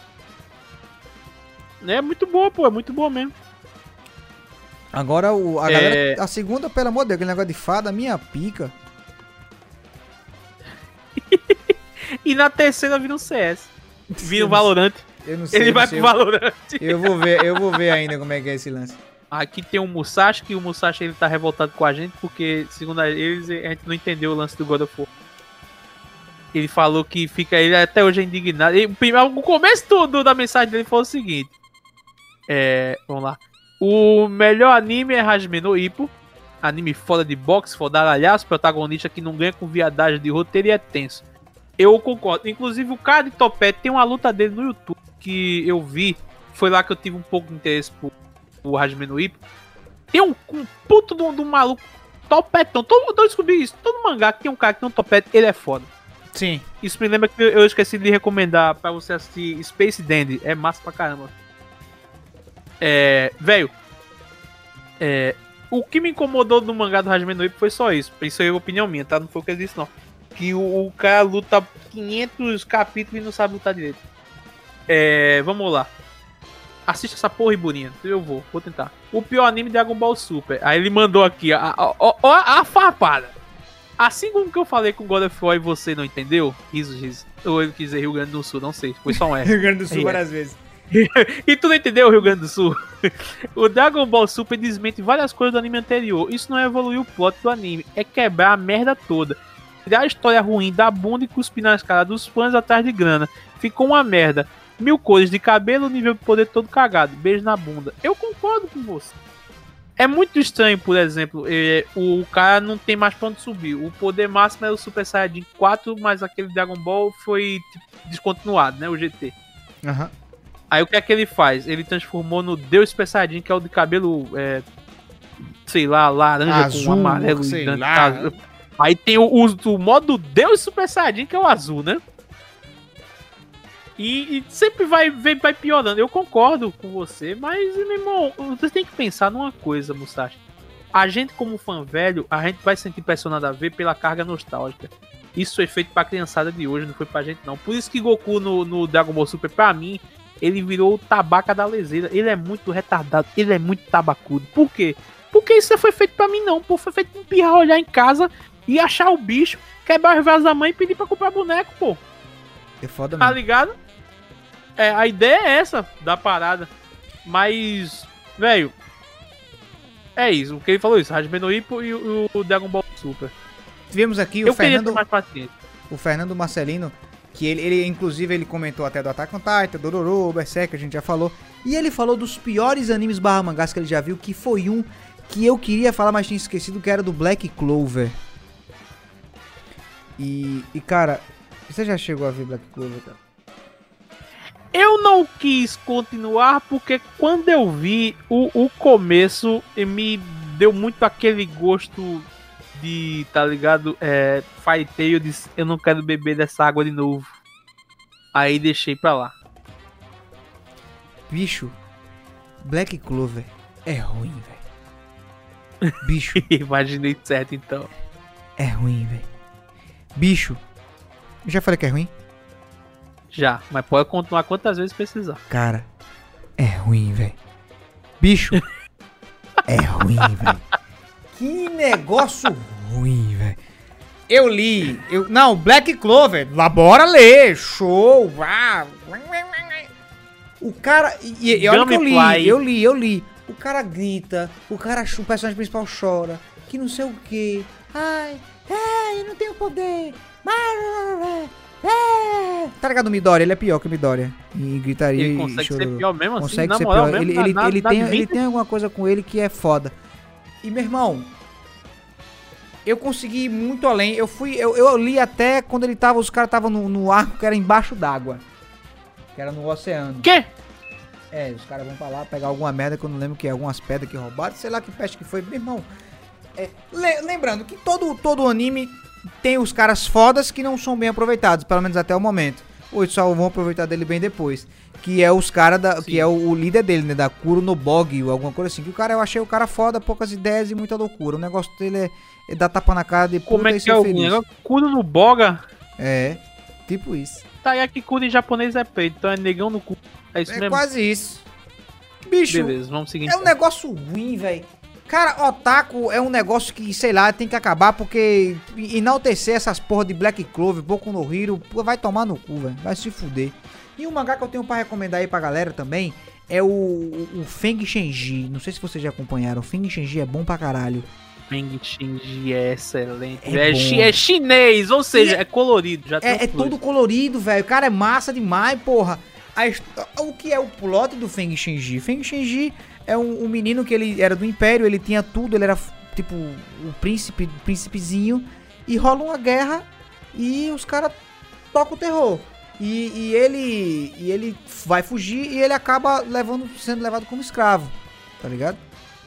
É muito boa, pô. É muito boa mesmo. Agora, galera, a segunda, pelo amor de Deus, aquele negócio de fada, minha pica. E na terceira vira um CS. Vira um Valorant. Eu não sei. Ele vai pro Valorant. Eu vou ver ainda como é que é esse lance. Aqui tem o Musashi, que o Musashi ele tá revoltado com a gente, porque, segundo eles, a gente não entendeu o lance do God of War. Ele falou que ele até hoje é indignado. O começo da mensagem dele foi o seguinte. Vamos lá. O melhor anime é Hajime no Ippo. Anime foda de boxe, fodalhaço, protagonista que não ganha com viadagem de roteiro e é tenso. Eu concordo. Inclusive o cara de topete tem uma luta dele no YouTube que eu vi. Foi lá que eu tive um pouco de interesse por Hajime no Ippo. Tem um puto de um maluco topetão. Eu descobri isso. Todo mangá que tem um cara que tem um topete, ele é foda. Sim. Isso me lembra que eu esqueci de recomendar pra você assistir Space Dandy. É massa pra caramba. Velho. O que me incomodou do mangá do Hajime no Ippo foi só isso. Isso é opinião minha, tá? Não foi o que ele disse, não. Que o cara luta 500 capítulos e não sabe lutar direito. Vamos lá. Assista essa porra, Iburinha. Eu vou tentar. O pior anime Dragon Ball Super. Aí ele mandou aqui a farpada. Assim como que eu falei com God of War e você não entendeu? Risos. Ou ele quis dizer Rio Grande do Sul, não sei. Foi só um R. Rio Grande do Sul várias vezes. E tu não entendeu, Rio Grande do Sul? O Dragon Ball Super desmente várias coisas do anime anterior. Isso não é evoluir o plot do anime. É quebrar a merda toda. Tirar a história ruim da bunda e cuspir nas caras dos fãs atrás de grana. Ficou uma merda. 1000 cores de cabelo, nível de poder todo cagado. Beijo na bunda. Eu concordo com você. É muito estranho, por exemplo, o cara não tem mais pra onde subir. O poder máximo é o Super Saiyajin 4, mas aquele Dragon Ball foi descontinuado, né? O GT. Aham. Aí o que é que ele faz? Ele transformou no Deus Super Saiyajin, que é o de cabelo, sei lá, laranja azul, com amarelo. sei e lá. Aí tem o modo Deus Super Saiyajin, que é o azul, né? E sempre vai piorando. Eu concordo com você, mas, meu irmão, você tem que pensar numa coisa, Musashi. A gente, como fã velho, a gente vai se sentir pressionado a ver pela carga nostálgica. Isso foi feito pra criançada de hoje, não foi pra gente, não. Por isso que Goku no Dragon Ball Super, pra mim, ele virou o tabaca da leseira. Ele é muito retardado, ele é muito tabacudo. Por quê? Porque isso não foi feito pra mim, não. Pô, foi feito pra um pirra olhar em casa e achar o bicho, quebrar os vasos da mãe e pedir pra comprar boneco, pô. É foda Tá mesmo. ligado? A ideia é essa da parada. Mas, velho, é isso. O que ele falou isso, Hajime no Ippo e o Dragon Ball Super. Tivemos aqui Eu queria ter mais paciência. o Fernando Marcelino. Que ele, inclusive, ele comentou até do Attack on Titan, Dororo, Berserk, que a gente já falou. E ele falou dos piores animes barra mangás que ele já viu, que foi um que eu queria falar, mas tinha esquecido, que era do Black Clover. E cara, você já chegou a ver Black Clover, cara? Eu não quis continuar porque quando eu vi o começo, me deu muito aquele gosto de, tá ligado? Fairy Tail, eu disse, eu não quero beber dessa água de novo. Aí deixei pra lá. Bicho, Black Clover é ruim, velho. Bicho. Imaginei certo, então. É ruim, velho. Bicho, eu já falei que é ruim? Já, mas pode continuar quantas vezes precisar. Cara, é ruim, velho. Bicho, é ruim, velho. Que negócio ruim, velho. Eu li, não, Black Clover, lá bora ler, show. O cara, e olha que eu li. O cara grita, o personagem principal chora, que não sei o que. Ai, eu não tenho poder. Tá ligado o Midoriya? Ele é pior que o Midoriya. E gritaria ele e consegue chororô. ser pior mesmo assim, Consegue na ser moral pior. mesmo, Ele tem alguma coisa com ele que é foda. E meu irmão, eu consegui ir muito além. Eu li até quando os caras estavam no arco que era embaixo d'água. Que era no oceano. Quê? Os caras vão pra lá pegar alguma merda que eu não lembro que é, algumas pedras que roubaram, sei lá que peste que foi. Meu irmão, lembrando que todo anime tem os caras fodas que não são bem aproveitados, pelo menos até o momento. Ou só vão aproveitar dele bem depois. Que é os caras que é o líder dele, né? Da Kuro no Bog, ou alguma coisa assim. Que eu achei o cara foda, poucas ideias e muita loucura. O negócio dele é dar tapa na cara de puta. Como é que é o negócio? Kuro no Boga? É, tipo isso. Tá aí que Kuro em japonês é peito, então é negão no cu. É isso mesmo? Quase isso. Bicho, beleza, vamos seguir. É um negócio ruim, velho. Cara, otaku é um negócio que, sei lá, tem que acabar, porque enaltecer essas porra de Black Clover, Boku no Hero, vai tomar no cu, velho. Vai se fuder. E um mangá que eu tenho pra recomendar aí pra galera também é o Feng Shenji. Não sei se vocês já acompanharam. O Feng Shenji é bom pra caralho. Feng Shenji é excelente. É chinês, ou seja, é colorido. Já é todo colorido, velho. O cara é massa demais, porra. O que é o plot do Feng Shenji? Feng Shenji é um menino que ele era do Império, ele tinha tudo, ele era tipo o príncipezinho, e rola uma guerra e os caras tocam o terror. E ele vai fugir e ele acaba sendo levado como escravo, tá ligado?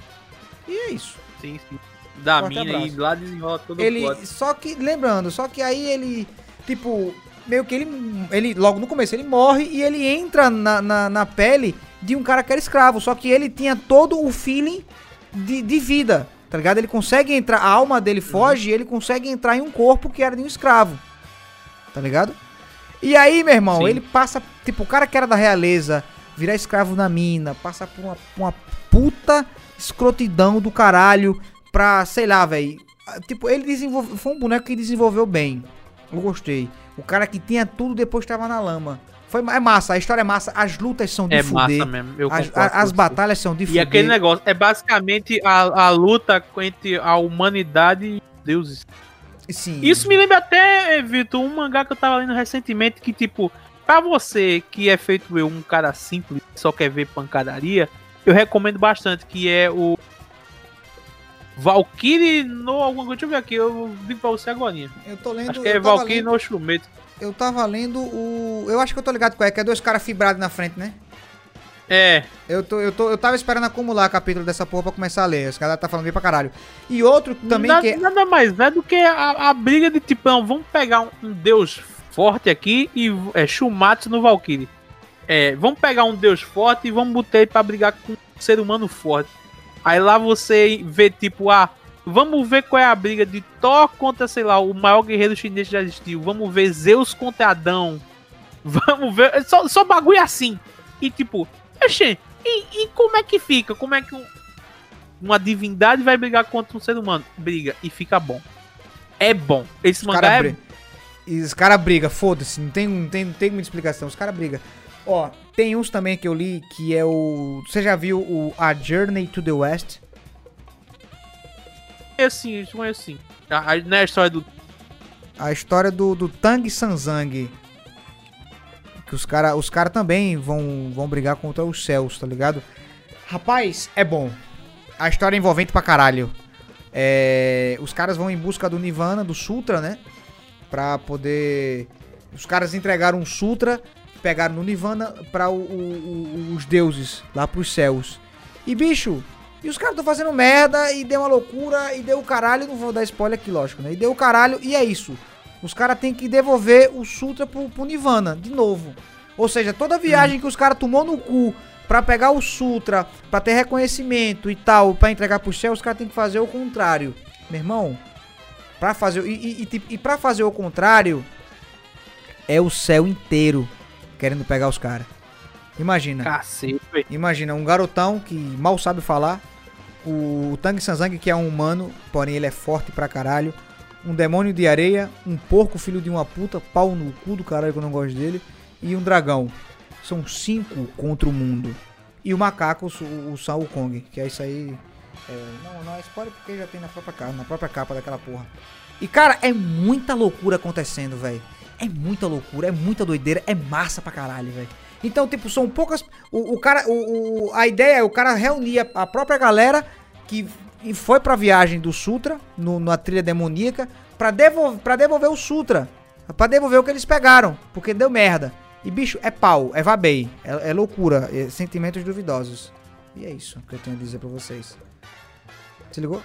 E é isso. Sim. Da Forte mina abraço. e lá desenrola todo o plot. Só que aí ele, tipo, meio que ele logo no começo ele morre e ele entra na pele de um cara que era escravo, só que ele tinha todo o feeling de vida, tá ligado? Ele consegue entrar, a alma dele foge e ele consegue entrar em um corpo que era de um escravo, tá ligado? E aí, meu irmão, Sim. ele passa, tipo, o cara que era da realeza, virar escravo na mina, passa por uma puta escrotidão do caralho pra, sei lá, velho. Tipo, ele foi um boneco que desenvolveu bem. Eu gostei. O cara que tinha tudo depois tava na lama. É massa, a história é massa, as lutas são de fuder. É massa mesmo, eu concordo as batalhas são de fuder. E aquele negócio, é basicamente a luta entre a humanidade e deuses. Sim. Isso me lembra até, Vitor, um mangá que eu tava lendo recentemente que, tipo, pra você que é feito um cara simples, só quer ver pancadaria, eu recomendo bastante, que é o Valkyrie no alguma coisa. Deixa eu ver aqui, eu digo pra você agora. Eu tô lendo. Acho que é Valkyrie no Shumetsu. Eu tava lendo eu acho que eu tô ligado com que é dois caras fibrados na frente, né? É. Eu tava esperando acumular capítulo dessa porra pra começar a ler. Os caras tá falando bem pra caralho. E outro também que... Nada mais do que a briga de tipo, não, vamos pegar um deus forte aqui e Shumatsu no Valkyrie. Vamos pegar um deus forte e vamos botar ele pra brigar com um ser humano forte. Aí lá você vê tipo, vamos ver qual é a briga de Thor contra, sei lá, o maior guerreiro chinês que já existiu. Vamos ver Zeus contra Adão. Vamos ver, só bagulho assim. E tipo, e como é que fica? Como é que uma divindade vai brigar contra um ser humano? Briga e fica bom. É bom. Esse mangá os caras brigam, foda-se, não tem muita explicação. Os caras brigam. Ó, tem uns também que eu li que é o... Você já viu o A Journey to the West? Assim. Não é a história do... A história do Tang Sanzang. Que os cara também vão brigar contra os céus, tá ligado? Rapaz, é bom. A história é envolvente pra caralho. Os caras vão em busca do Nirvana, do Sutra, né? Pra poder... Os caras entregaram um Sutra, pegaram no Nirvana pra os deuses, lá pros céus. E, bicho, e os caras tão fazendo merda, e deu uma loucura, e deu o caralho, não vou dar spoiler aqui, lógico, né? E deu o caralho, e é isso. Os caras têm que devolver o Sutra pro Nirvana, de novo. Ou seja, toda viagem que os caras tomou no cu pra pegar o Sutra, pra ter reconhecimento e tal, pra entregar pro céu, os caras têm que fazer o contrário. Meu irmão, pra fazer... E pra fazer o contrário, é o céu inteiro querendo pegar os caras. Imagina. Cacete. Imagina, um garotão que mal sabe falar, o Tang Sanzang, que é um humano, porém ele é forte pra caralho, um demônio de areia, um porco filho de uma puta, pau no cu do caralho que eu não gosto dele, e um dragão. São 5 contra o mundo. E o macaco, o Shao Kong, que é isso aí. Não é spoiler porque já tem na própria capa daquela porra. E cara, é muita loucura acontecendo, velho. É muita loucura, é muita doideira, é massa pra caralho, velho. Então, tipo, são poucas... A ideia é o cara reunir a própria galera que foi pra viagem do Sutra, na trilha demoníaca, pra devolver o Sutra. Pra devolver o que eles pegaram, porque deu merda. E, bicho, é pau, é vabei, é loucura, é sentimentos duvidosos. E é isso que eu tenho a dizer pra vocês. Se ligou?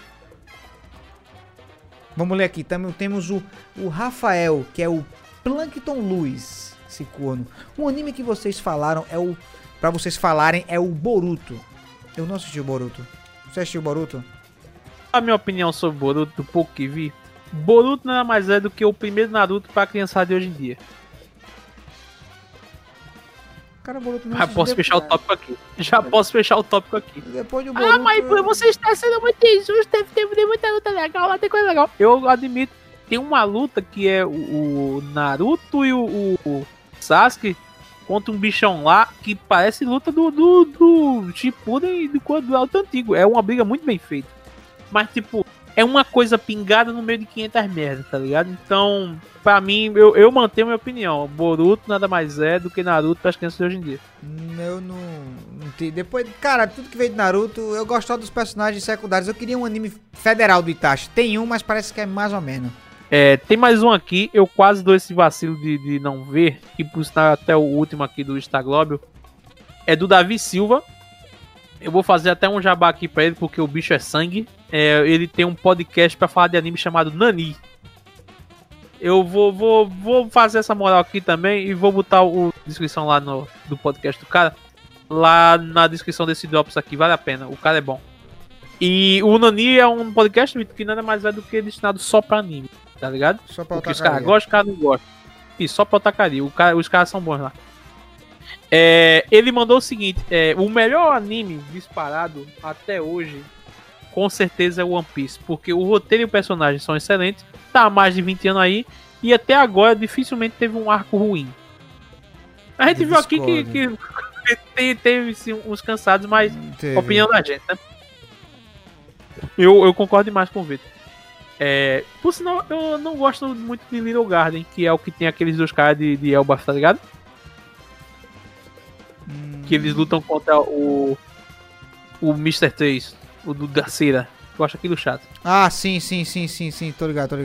Vamos ler aqui, temos o Rafael, que é o Plankton Luz, esse corno. O anime que vocês falaram pra vocês falarem é o Boruto. Eu não assisti o Boruto. Você assistiu o Boruto? A minha opinião sobre Boruto, do pouco que vi, Boruto nada mais é do que o primeiro Naruto pra criançada de hoje em dia. Cara, Boruto não Já posso fechar o tópico aqui. Depois do Boruto... mas você está sendo muito injusto, teve muita luta legal, lá tem coisa legal. Eu admito, tem uma luta que é o Naruto e o Sasuke contra um bichão lá que parece luta do Shippuden e do Alto Antigo. É uma briga muito bem feita. Mas, tipo, é uma coisa pingada no meio de 500 merda, tá ligado? Então, pra mim, eu mantenho minha opinião. Boruto nada mais é do que Naruto pras crianças de hoje em dia. Eu não tenho. Depois, cara, tudo que veio de Naruto, eu gostava dos personagens secundários. Eu queria um anime federal do Itachi. Tem um, mas parece que é mais ou menos. Tem mais um aqui, eu quase dou esse vacilo de não ver, que por sinal até o último aqui do Instaglobio, é do Davi Silva. Eu vou fazer até um jabá aqui pra ele, porque o bicho é sangue. Ele tem um podcast pra falar de anime chamado Nani. Eu vou fazer essa moral aqui também e vou botar a descrição lá do podcast do cara. Lá na descrição desse Drops aqui, vale a pena, o cara é bom. E o Nani é um podcast que nada mais é do que destinado só pra anime, tá ligado? Só pra porque os caras gostam, os caras não gostam. Isso, só pra otacaria, os caras são bons lá. Ele mandou o seguinte, o melhor anime disparado até hoje, com certeza é o One Piece, porque o roteiro e o personagem são excelentes, tá há mais de 20 anos aí, e até agora dificilmente teve um arco ruim. A gente viu aqui que teve sim, uns cansados, mas opinião da gente, né? Eu concordo demais com o Vitor. Por sinal, eu não gosto muito de Little Garden, que é o que tem aqueles dois caras de Elbaf, tá ligado? Que eles lutam contra o Mr. 3, o do Garceira. Eu acho aquilo chato. Ah, sim, tô ligado.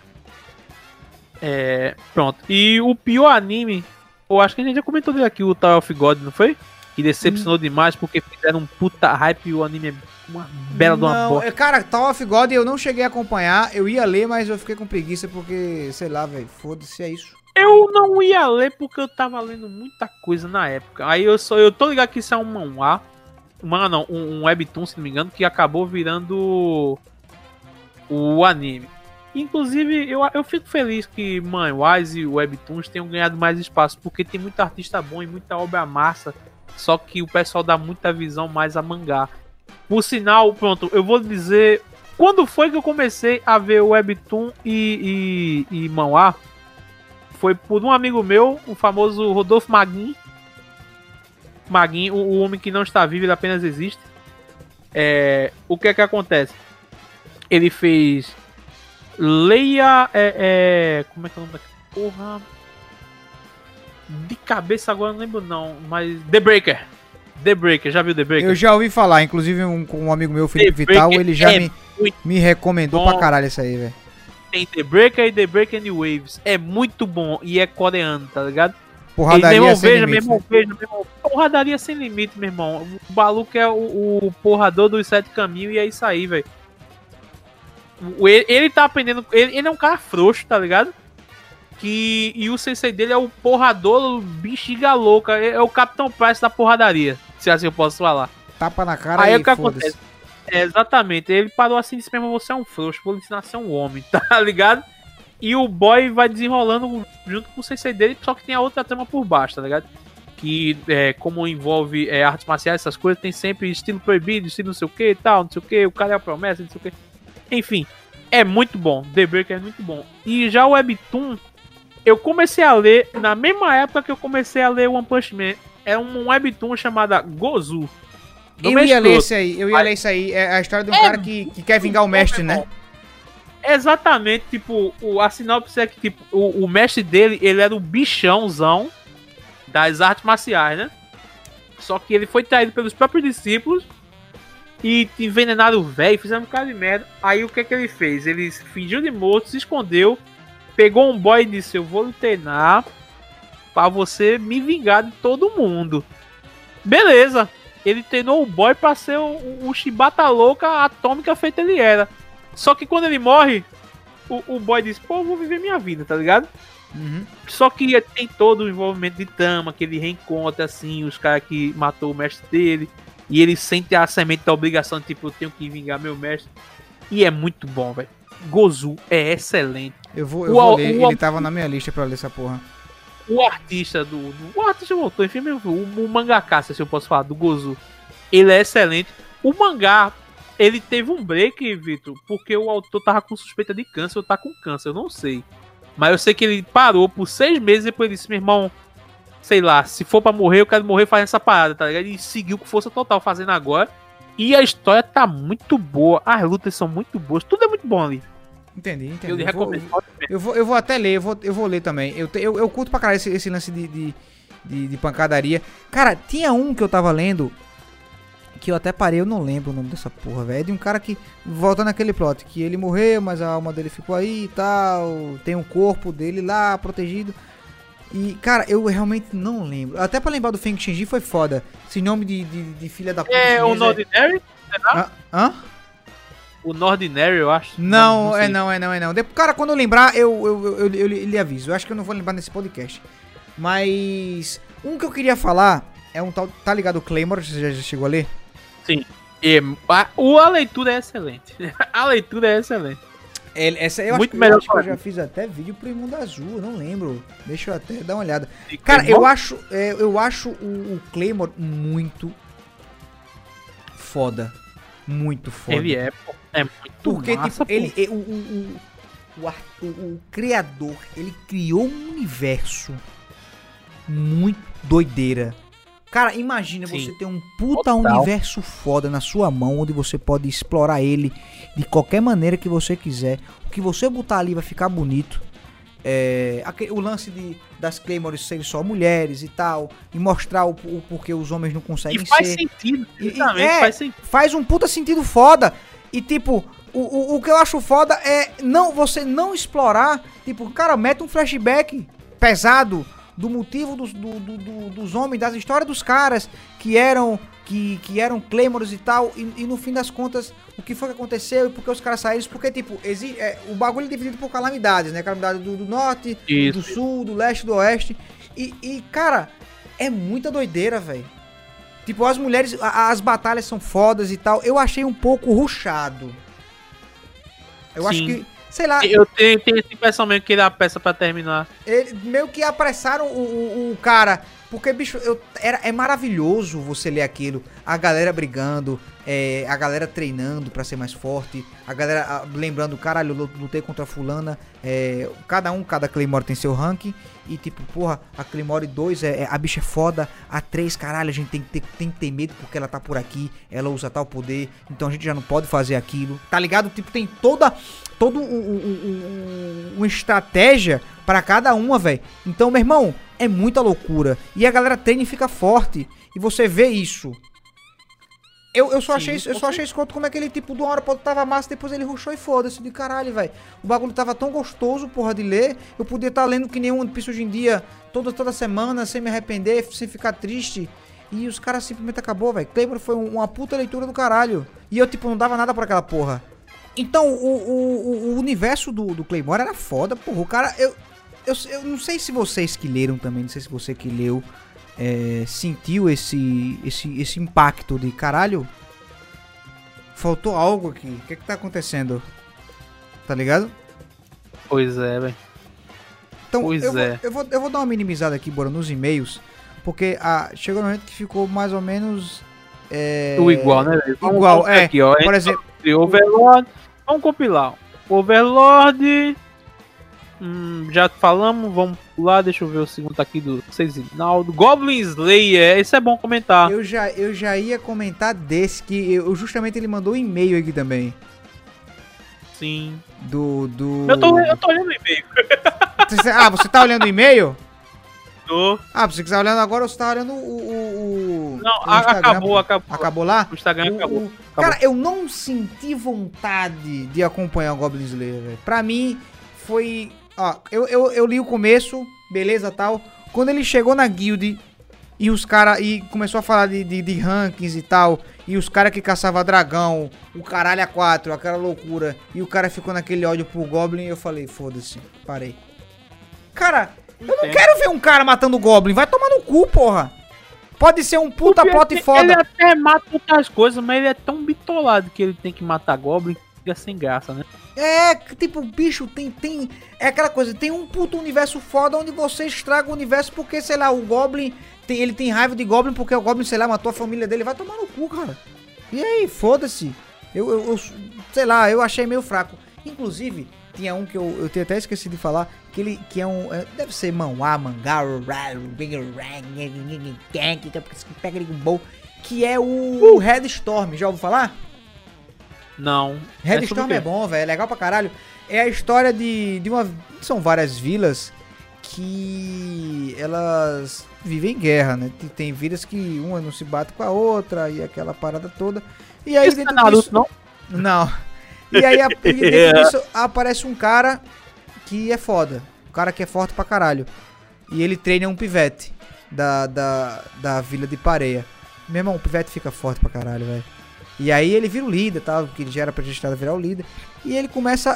Pronto. E o pior anime, eu acho que a gente já comentou dele aqui, o Tower of God, não foi? Que decepcionou demais porque fizeram um puta hype e o anime é uma bela de uma bosta. Cara, Tower of God eu não cheguei a acompanhar, eu ia ler, mas eu fiquei com preguiça porque, sei lá, velho, foda-se, é isso. Eu não ia ler porque eu tava lendo muita coisa na época. Aí eu tô ligado que isso é um manhwa. Um webtoon, se não me engano, que acabou virando o anime. Inclusive, eu fico feliz que manhwas e webtoons tenham ganhado mais espaço, porque tem muito artista bom e muita obra massa, só que o pessoal dá muita visão mais a mangá. Por sinal, pronto, eu vou dizer quando foi que eu comecei a ver webtoon e manhwa. Foi por um amigo meu, o famoso Rodolfo Maguin. Maguin, o homem que não está vivo, ele apenas existe. O que é que acontece? Ele fez Leia... como é que é o nome daquela porra? De cabeça agora eu não lembro não, mas The Breaker. The Breaker, já viu The Breaker? Eu já ouvi falar, inclusive um amigo meu, Felipe The Vital, Breaker ele já é muito me recomendou bom. pra caralho isso aí, velho. Tem The Breaker e The Breaker New Waves. É muito bom e é coreano, tá ligado? Porradaria meu irmão, sem veja, limites, meu irmão, veja, meu irmão. Porradaria sem limite, meu irmão. O maluco é o porrador dos 7 caminhos e é isso aí, velho. Ele tá aprendendo. Ele é um cara frouxo, tá ligado? E o sensei dele é o porrador bexiga louca. É o Capitão Price da porradaria, se assim eu posso falar. Tapa na cara Aí e o que foda-se. acontece? É, exatamente. Ele parou assim e disse mesmo: você é um frouxo, vou lhe ensinar a ser um homem, tá ligado? E o boy vai desenrolando junto com o sensei dele, só que tem a outra trama por baixo, tá ligado? Que como envolve artes marciais, essas coisas, tem sempre estilo proibido, estilo não sei o que e tal, não sei o que, o cara é a promessa, não sei o que. Enfim, é muito bom. The Breaker é muito bom. E já o Webtoon, eu comecei a ler na mesma época que eu comecei a ler One Punch Man. É um Webtoon chamado Gozu. Eu ia ler isso aí, é a história de um cara que quer vingar o mestre, né? Exatamente, tipo, a sinopse é que tipo, o mestre dele, ele era o bichãozão das artes marciais, né? Só que ele foi traído pelos próprios discípulos e envenenaram o velho, fizeram um cara de merda. Aí o que ele fez? Ele fingiu de morto, se escondeu, pegou um boy e disse: eu vou lhe treinar pra você me vingar de todo mundo. Beleza, ele treinou o boy pra ser o chibata louca atômica feita ele era. Só que quando ele morre, o boy diz: pô, eu vou viver minha vida, tá ligado? Uhum. Só que tem todo o envolvimento de trama, que ele reencontra, assim, os caras que matou o mestre dele. E ele sente a semente da obrigação, tipo, eu tenho que vingar meu mestre. E é muito bom, velho. Gozu é excelente. Eu vou ler, ele tava na minha lista pra ler essa porra. O artista o artista voltou, enfim, o mangaka, se eu posso falar, do Gozu, ele é excelente. O mangá, ele teve um break, Vitor, porque o autor tava com suspeita de câncer, ou tá com câncer, eu não sei. Mas eu sei que ele parou por 6 meses e depois ele disse: meu irmão, sei lá, se for pra morrer, eu quero morrer fazendo essa parada, tá ligado? E seguiu com força total fazendo agora. E a história tá muito boa, as lutas são muito boas, tudo é muito bom ali. Entendi. Eu lhe recomendo. Eu vou até ler, eu vou ler também. Eu curto pra caralho esse lance de pancadaria. Cara, tinha um que eu tava lendo, que eu até parei, eu não lembro o nome dessa porra, velho. É de um cara que volta naquele plot, que ele morreu, mas a alma dele ficou aí e tal. Tem um corpo dele lá, protegido. E, cara, eu realmente não lembro. Até pra lembrar do Feng Shenji foi foda. Esse nome de filha da puta. É o Nordinary? Hã? O Nordinary, eu acho. Não. Cara, quando eu lembrar, eu lhe aviso. Eu acho que eu não vou lembrar nesse podcast. Mas um que eu queria falar é um tal, tá ligado, o Claymore? Você já chegou a ler? Sim. E a leitura é excelente. A leitura é excelente. Essa eu muito acho, melhor que eu já fiz até vídeo pro Mundo Azul, eu não lembro. Deixa eu até dar uma olhada. Cara, eu acho o Claymore muito foda. Muito foda. Ele é muito porque massa, tipo, o criador, ele criou um universo muito doideira. Cara, imagina você ter um puta universo foda na sua mão, onde você pode explorar ele de qualquer maneira que você quiser. O que você botar ali vai ficar bonito. O lance das Claymores serem só mulheres e tal, e mostrar o porquê os homens não conseguem ser. E faz sentido, faz sentido. Faz um puta sentido foda. E tipo, o que eu acho foda é você não explorar. Tipo, cara, mete um flashback pesado do motivo dos homens, das histórias dos caras que eram Claymores e tal, e no fim das contas, o que foi que aconteceu e por que os caras saíram, porque tipo, o bagulho é dividido por calamidades, né, calamidade do norte, do sul, do leste, do oeste, e cara, é muita doideira, velho. Tipo, as mulheres, as batalhas são fodas e tal, eu achei um pouco rushado. Eu acho que, sei lá... Eu tenho essa impressão mesmo que ele é a peça pra terminar. Ele, meio que apressaram o cara. Porque, bicho, é maravilhoso você ler aquilo. A galera brigando, a galera treinando pra ser mais forte. A galera lembrando, caralho, eu lutei contra fulana. Cada Claymore tem seu ranking. E tipo, porra, a Claymore 2, a bicha é foda. A 3, caralho, a gente tem que ter medo porque ela tá por aqui. Ela usa tal poder. Então a gente já não pode fazer aquilo. Tá ligado? Tipo, tem toda uma estratégia pra cada uma, velho. Então, meu irmão, é muita loucura. E a galera treina e fica forte. E você vê isso. Eu só achei escroto como é que ele, tipo, de uma hora pra outra tava massa, depois ele rushou e foda-se. De caralho, velho. O bagulho tava tão gostoso, porra, de ler. Eu podia estar lendo que nem One Piece hoje em dia, toda semana, sem me arrepender, sem ficar triste. E os caras simplesmente acabou, velho. Claymore foi uma puta leitura do caralho. E eu, tipo, não dava nada por aquela porra. Então, o universo do Claymore era foda, porra. O cara, eu não sei se vocês que leram também, não sei se você que leu, sentiu esse impacto de caralho. Faltou algo aqui. O que é que tá acontecendo? Tá ligado? Pois é, velho. Então, eu vou dar uma minimizada aqui, bora, nos e-mails. Porque chegou no momento que ficou mais ou menos... O igual, né, velho? Igual, aqui, ó. Por exemplo... Overlord. Vamos compilar. Overlord... já falamos, vamos pular, deixa eu ver o segundo aqui do Cezinaldo. Goblin Slayer, esse é bom comentar. Eu já ia comentar desse, que justamente ele mandou um e-mail aqui também. Sim. Eu tô olhando o e-mail. Você tá olhando o e-mail? Tô. Você que tá olhando agora ou você tá olhando o Não, Instagram? acabou. Acabou lá? O Instagram acabou. Cara, eu não senti vontade de acompanhar o Goblin Slayer, velho. Pra mim, foi... Ó, eu li o começo, beleza, tal. Quando ele chegou na guild e os caras... E começou a falar de rankings e tal. E os caras que caçavam dragão, o caralho a 4, aquela loucura. E o cara ficou naquele ódio pro Goblin. E eu falei, foda-se, parei. Cara, eu não quero ver um cara matando o Goblin. Vai tomar no cu, porra. Pode ser um puta plot foda. Ele até mata outras coisas, mas ele é tão bitolado que ele tem que matar Goblin. Fica sem graça, né? Tipo, bicho, tem... É aquela coisa, tem um puto universo foda onde você estraga o universo porque, sei lá, o Goblin... Ele tem raiva de Goblin porque o Goblin, sei lá, matou a família dele. Vai tomar no cu, cara. E aí, foda-se. Sei lá, eu achei meio fraco. Inclusive, tinha um que eu tenho até esquecido de falar, que é um... deve ser manhwa, mangá, que é o Red Storm. Já ouviu falar? Não. Red Storm é bom, velho. É legal pra caralho. É a história de uma... São várias vilas que elas vivem em guerra, né? Tem vilas que uma não se bate com a outra e aquela parada toda. E aí dentro disso... Não. E aí dentro disso aparece um cara que é foda. Um cara que é forte pra caralho. E ele treina um pivete da vila de Pareia. Meu irmão, o pivete fica forte pra caralho, velho. E aí ele vira o líder, tá? Porque ele já era predestinado a virar o líder. E ele começa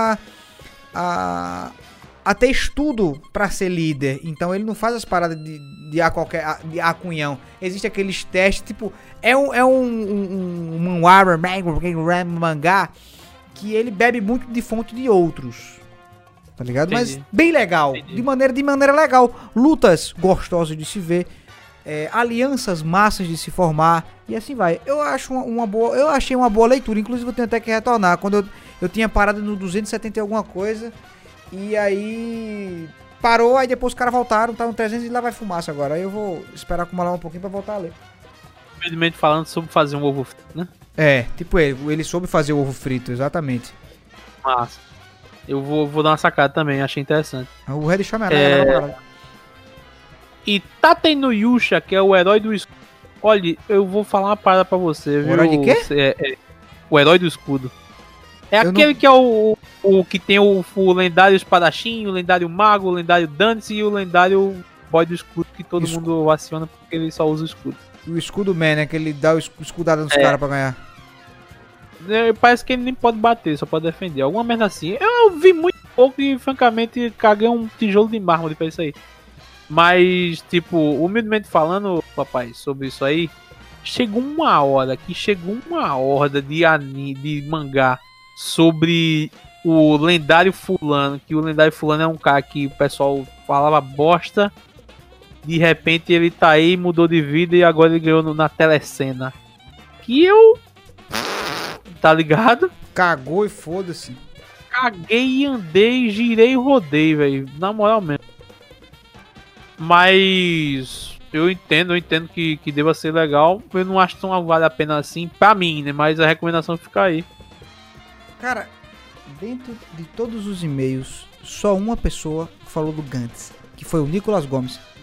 a ter estudo pra ser líder. Então ele não faz as paradas de A cunhão. Existe aqueles testes, tipo... É um mangá que ele bebe muito de fonte de outros. Tá ligado? Entendi. Mas bem legal. Entendi. De maneira legal. Lutas gostosas de se ver. Alianças massas de se formar e assim vai. Eu acho eu achei uma boa leitura, inclusive eu tenho até que retornar. Quando eu tinha parado no 270 e alguma coisa, e aí parou, aí depois os caras voltaram, tá no 300 e lá vai fumaça agora. Aí eu vou esperar acumular um pouquinho pra voltar a ler. Infelizmente falando sobre fazer um ovo frito, né? Tipo ele soube fazer o ovo frito, exatamente. Massa. Eu vou dar uma sacada também, achei interessante. O Red Storm é E Taten no Yusha, que é o herói do escudo. Olha, eu vou falar uma parada pra você, viu? O herói de quê? O herói do escudo. É aquele que é o que tem o lendário espadachim, o lendário mago, o lendário Dante e o lendário boy do escudo, que todo mundo aciona porque ele só usa o escudo. O escudo man, né? Que ele dá o escudada nos caras pra ganhar. Parece que ele nem pode bater, só pode defender. Alguma merda assim. Eu vi muito pouco e, francamente, caguei um tijolo de mármore pra isso aí. Mas, tipo, humildemente falando, papai, sobre isso aí, chegou uma horda de mangá sobre o lendário fulano, que o lendário fulano é um cara que o pessoal falava bosta, de repente ele tá aí, mudou de vida e agora ele ganhou na telecena. Que eu... Tá ligado? Cagou e foda-se. Caguei, andei, girei e rodei, velho. Na moral mesmo. Mas eu entendo que deva ser legal. Eu não acho tão vale a pena assim pra mim, né? Mas a recomendação fica aí. Cara, dentro de todos os e-mails, só uma pessoa falou do Gantz, que foi o Nicolas Gomes.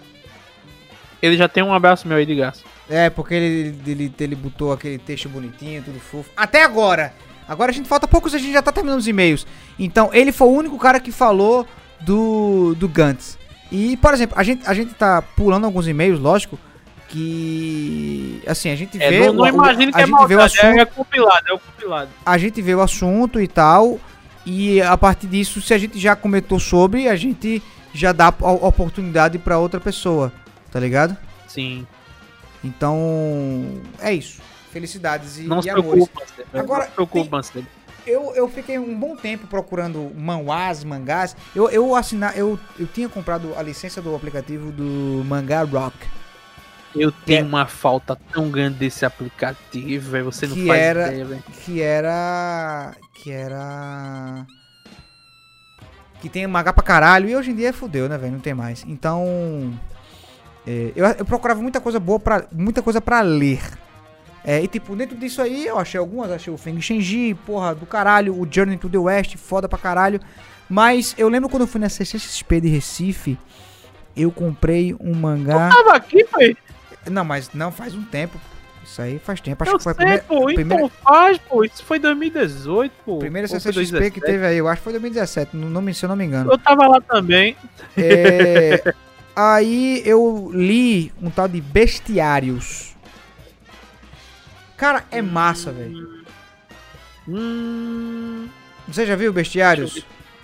Ele já tem um abraço meu aí de graça. É, porque ele botou aquele texto bonitinho, tudo fofo. Até agora! Agora a gente falta poucos, a gente já tá terminando os e-mails. Então, ele foi o único cara que falou do Gantz. E, por exemplo, a gente tá pulando alguns e-mails, lógico, que... Assim, a gente vê... Não imagino que a é gente vê o maldade, assunto, é compilado. a gente vê o assunto e tal, e a partir disso, se a gente já comentou sobre, a gente já dá a oportunidade pra outra pessoa, tá ligado? Sim. Então, é isso. Felicidades e, Não se amores. preocupa, Agora, não se preocupa, Marcelo. Eu fiquei um bom tempo procurando mangás. Eu tinha comprado a licença do aplicativo do Mangá Rock. Eu tenho uma falta tão grande desse aplicativo, velho. Você não Que faz era- ideia, velho. Que tem mangá pra caralho. E hoje em dia fudeu, né, velho? Não tem mais. Então... eu procurava muita coisa boa, muita coisa pra ler. E tipo, dentro disso aí, eu achei algumas. Achei o Feng Shenji, porra, do caralho. O Journey to the West, foda pra caralho. Mas eu lembro quando eu fui na CCXP de Recife, eu comprei um mangá... Tava aqui, pai. Não, mas não, faz um tempo. Isso aí faz tempo. Acho Eu que foi sei, pô. Então faz, pô. Isso foi 2018, pô. primeira Ou foi CCXP 2017? que teve aí. Eu acho que foi 2017, se eu não me engano. Eu tava lá também. Aí eu li um tal de Bestiários. Cara, é massa, velho. Você já viu Bestiários?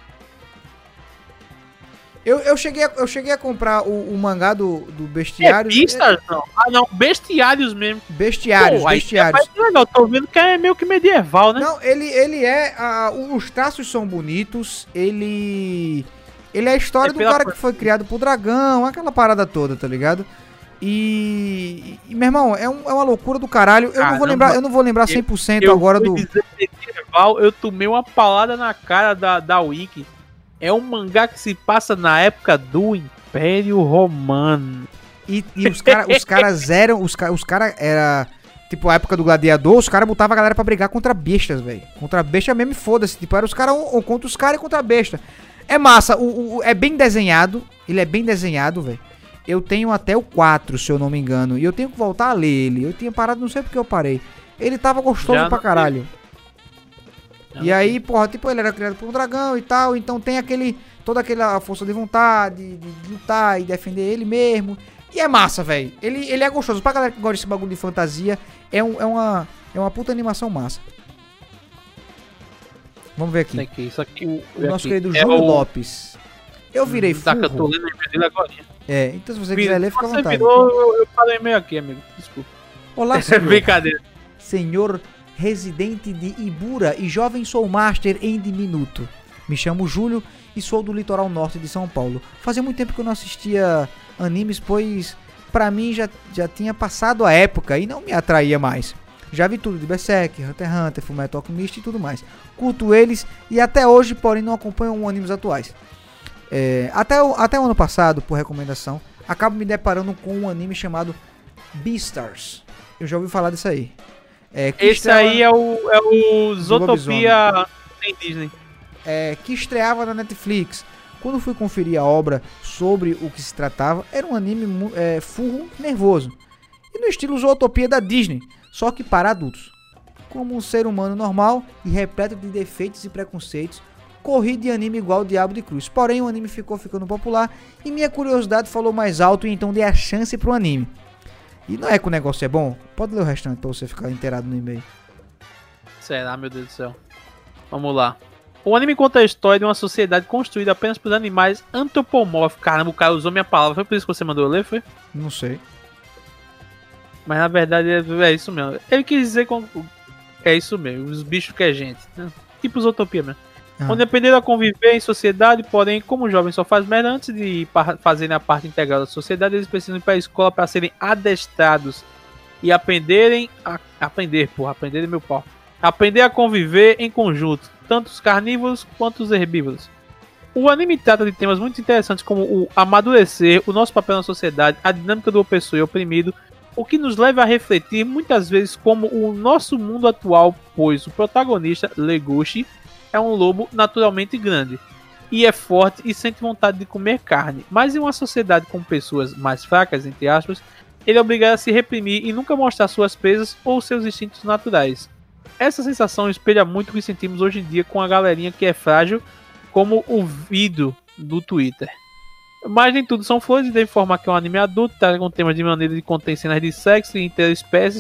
Eu cheguei a comprar o mangá do Bestiários. Beastas, não. Ah, não. Bestiários mesmo. Bestiários, Pô, aí Bestiários. é legal. Tô vendo que é meio que medieval, né? Não, ele é... os traços são bonitos. Ele é a história do cara que foi criado por dragão. Aquela parada toda, tá ligado? E meu irmão, é uma loucura do caralho. Eu não vou lembrar 100% agora do... Medieval, eu tomei uma palada na cara da Wiki. É um mangá que se passa na época do Império Romano. E os caras eram... Os caras era... Tipo, a época do gladiador, os caras botavam a galera pra brigar contra bestas, velho. Contra besta mesmo, foda-se. Tipo, era os caras ou contra os caras e contra a besta. É massa. É bem desenhado. Ele é bem desenhado, velho. Eu tenho até o 4, se eu não me engano. E eu tenho que voltar a ler ele. Eu tinha parado, não sei porque eu parei. Ele tava gostoso Já pra caralho. Já E aí, porra, tipo, ele era criado por um dragão e tal. Então tem toda aquela força de vontade de lutar e defender ele mesmo. E é massa, velho. Ele é gostoso. Pra galera que gosta desse bagulho de fantasia, é uma puta animação massa. Vamos ver aqui. Isso aqui. O nosso querido Júlio Lopes. Eu virei Tá, que eu tô furro. lendo o dele agora. Então se você quiser ler, fica à Você vontade. virou, eu falei meio aqui, amigo. Desculpa. Olá, senhor. Brincadeira. Senhor residente de Ibura e jovem Soul Master em diminuto. Me chamo Júlio e sou do litoral norte de São Paulo. Fazia muito tempo que eu não assistia animes, pois pra mim já tinha passado a época e não me atraía mais. Já vi tudo de Berserk, Hunter x Hunter, Fullmetal Alchemist e tudo mais. Curto eles e até hoje, porém, não acompanho animes atuais. Até o ano passado, por recomendação, acabo me deparando com um anime chamado Beastars. Eu já ouvi falar disso aí. Esse aí é o Zootopia em Disney. Que estreava na Netflix. Quando fui conferir a obra sobre o que se tratava, era um anime furro nervoso. E no estilo Zootopia da Disney, só que para adultos. Como um ser humano normal e repleto de defeitos e preconceitos, corri de anime igual o Diabo de Cruz. Porém, o anime ficou ficando popular e minha curiosidade falou mais alto e então dei a chance pro anime. E não é que o negócio é bom? Pode ler o restante pra você ficar inteirado no e-mail. Será, meu Deus do céu. Vamos lá. O anime conta a história de uma sociedade construída apenas por animais antropomórficos. Caramba, o cara usou minha palavra. Foi por isso que você mandou eu ler, foi? Não sei. Mas na verdade é isso mesmo. Ele quis dizer é isso mesmo. Os bichos que é gente. Né? Tipo Zootopia mesmo. Onde aprenderam a conviver em sociedade, porém, como o jovem só faz merda, antes de fazerem a parte integral da sociedade, eles precisam ir para a escola para serem adestrados e aprenderem aprender meu pau. Aprender a conviver em conjunto, tanto os carnívoros quanto os herbívoros. O anime trata de temas muito interessantes como o amadurecer, o nosso papel na sociedade, a dinâmica do opressor e oprimido, o que nos leva a refletir muitas vezes como o nosso mundo atual, pois o protagonista, Legoshi, é um lobo naturalmente grande. e é forte e sente vontade de comer carne. Mas em uma sociedade com pessoas mais fracas, entre aspas, ele é obrigado a se reprimir e nunca mostrar suas presas ou seus instintos naturais. Essa sensação espelha muito o que sentimos hoje em dia com a galerinha que é frágil, como o Vido do Twitter. Mas nem tudo são flores, e devo informar que é um anime adulto, tá com temas de maneira de conter cenas de sexo e interespécies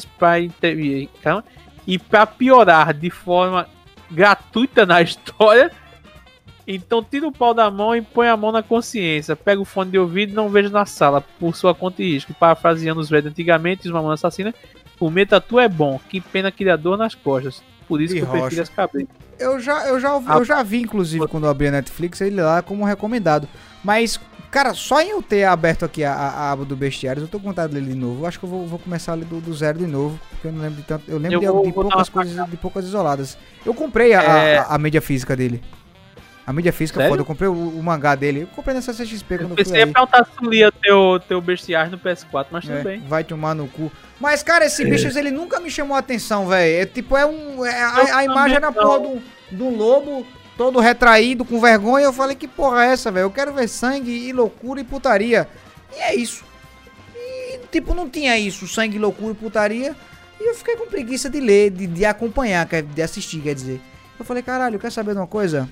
e para piorar de forma gratuita na história. Então tira o pau da mão e põe a mão na consciência. Pega o fone de ouvido e não vejo na sala, por sua conta e risco. Parafraseando os velhos antigamente, os Mamonas Assassina, o meu tatu é bom, que pena que dá dor nas costas. Por isso que eu prefiro as cabeças. Eu já vi, inclusive, quando eu abri a Netflix, ele lá como recomendado. Mas, cara, só em eu ter aberto aqui a aba do Bestiários, eu tô com vontade de ler de novo. Eu acho que eu vou começar a ler do zero de novo, porque eu não lembro de tanto. Eu lembro de poucas coisas, de poucas isoladas. Eu comprei a mídia física dele. A mídia física é foda, eu comprei o mangá dele. Eu comprei nessa CXP quando eu fui aí. Eu pensei em perguntar se tu lia teu Bestiário no PS4, mas tudo bem. Vai tomar no cu. Mas, cara, esse bicho, ele nunca me chamou a atenção, velho. É tipo, a imagem na porra de um lobo todo retraído, com vergonha. Eu falei, que porra é essa, velho? Eu quero ver sangue e loucura e putaria. E é isso. E, tipo, não tinha isso, sangue, loucura e putaria. E eu fiquei com preguiça de ler, de acompanhar, de assistir, quer dizer. Eu falei, caralho, quer saber de uma coisa?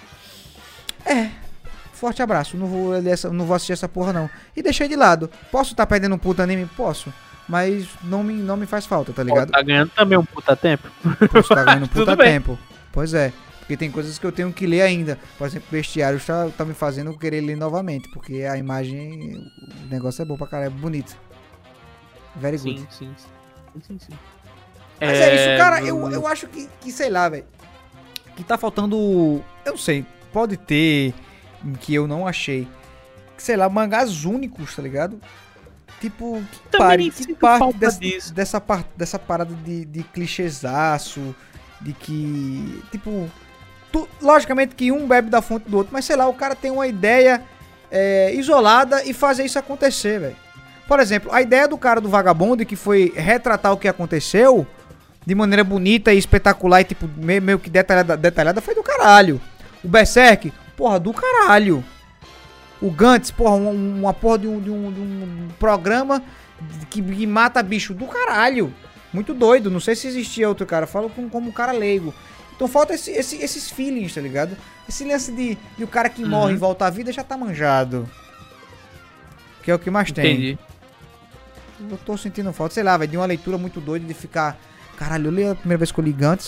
Forte abraço, não vou assistir essa porra não. E deixei de lado. Posso estar perdendo um puta anime? Posso. Mas não me faz falta, tá ligado? Tá ganhando também um puta tempo. Posso estar ganhando um puta tempo. Pois é. Porque tem coisas que eu tenho que ler ainda. Por exemplo, Bestiário tá me fazendo eu querer ler novamente. Porque a imagem, o negócio é bom pra caralho, é bonito. Very good. Sim. Mas é isso, cara. Eu acho que sei lá, velho. Que tá faltando. Eu não sei. Pode ter. Que eu não achei. Sei lá, mangás únicos, tá ligado? Tipo, que parte dessa parada de clichêzaço. De que. Tipo. Logicamente que um bebe da fonte do outro. Mas sei lá, o cara tem uma ideia isolada e fazer isso acontecer, velho. Por exemplo, a ideia do cara do Vagabond, que foi retratar o que aconteceu de maneira bonita e espetacular e tipo, meio que detalhada, foi do caralho. O Berserk, porra, do caralho. O Gantz, porra, uma porra de um programa que mata bicho do caralho. Muito doido, não sei se existia outro cara, falo como um cara leigo. Então falta esses feelings, tá ligado? Esse lance de o cara que morre e volta à vida já tá manjado. Que é o que mais tem. Entendi. Eu tô sentindo falta, sei lá, velho, de uma leitura muito doida de ficar... Caralho, eu li a primeira vez que eu li Gantz,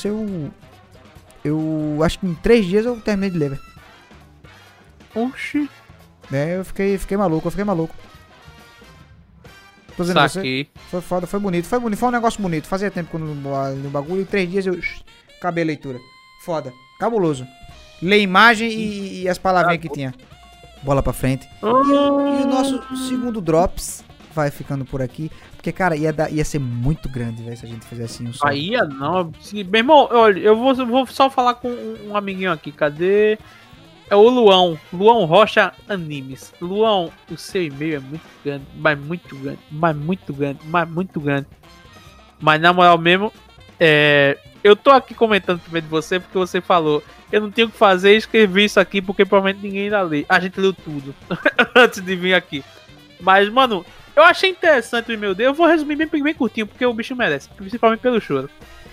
eu acho que em 3 dias eu terminei de ler, velho. Oxi. Eu fiquei maluco. Tô dizendo você, foi foda, foi bonito, foi um negócio bonito. Fazia tempo que eu não li o bagulho, em 3 dias eu acabei a leitura. Foda, cabuloso. Lê imagem e as palavrinhas que tinha. Bola pra frente. E o nosso segundo Drops vai ficando por aqui. Porque, cara, ia ser muito grande, velho, se a gente fizesse um só. Aí não. Meu irmão, olha, eu vou só falar com um amiguinho aqui. Cadê? É o Luão. Luão Rocha Animes. Luão, o seu e-mail é muito grande. Mas muito grande. Mas na moral mesmo, eu tô aqui comentando primeiro de você porque você falou. Eu não tenho o que fazer e escrevi isso aqui porque provavelmente ninguém irá ler. A gente leu tudo antes de vir aqui. Mas, mano, eu achei interessante o e-mail dele. Eu vou resumir bem curtinho porque o bicho merece. Principalmente pelo choro.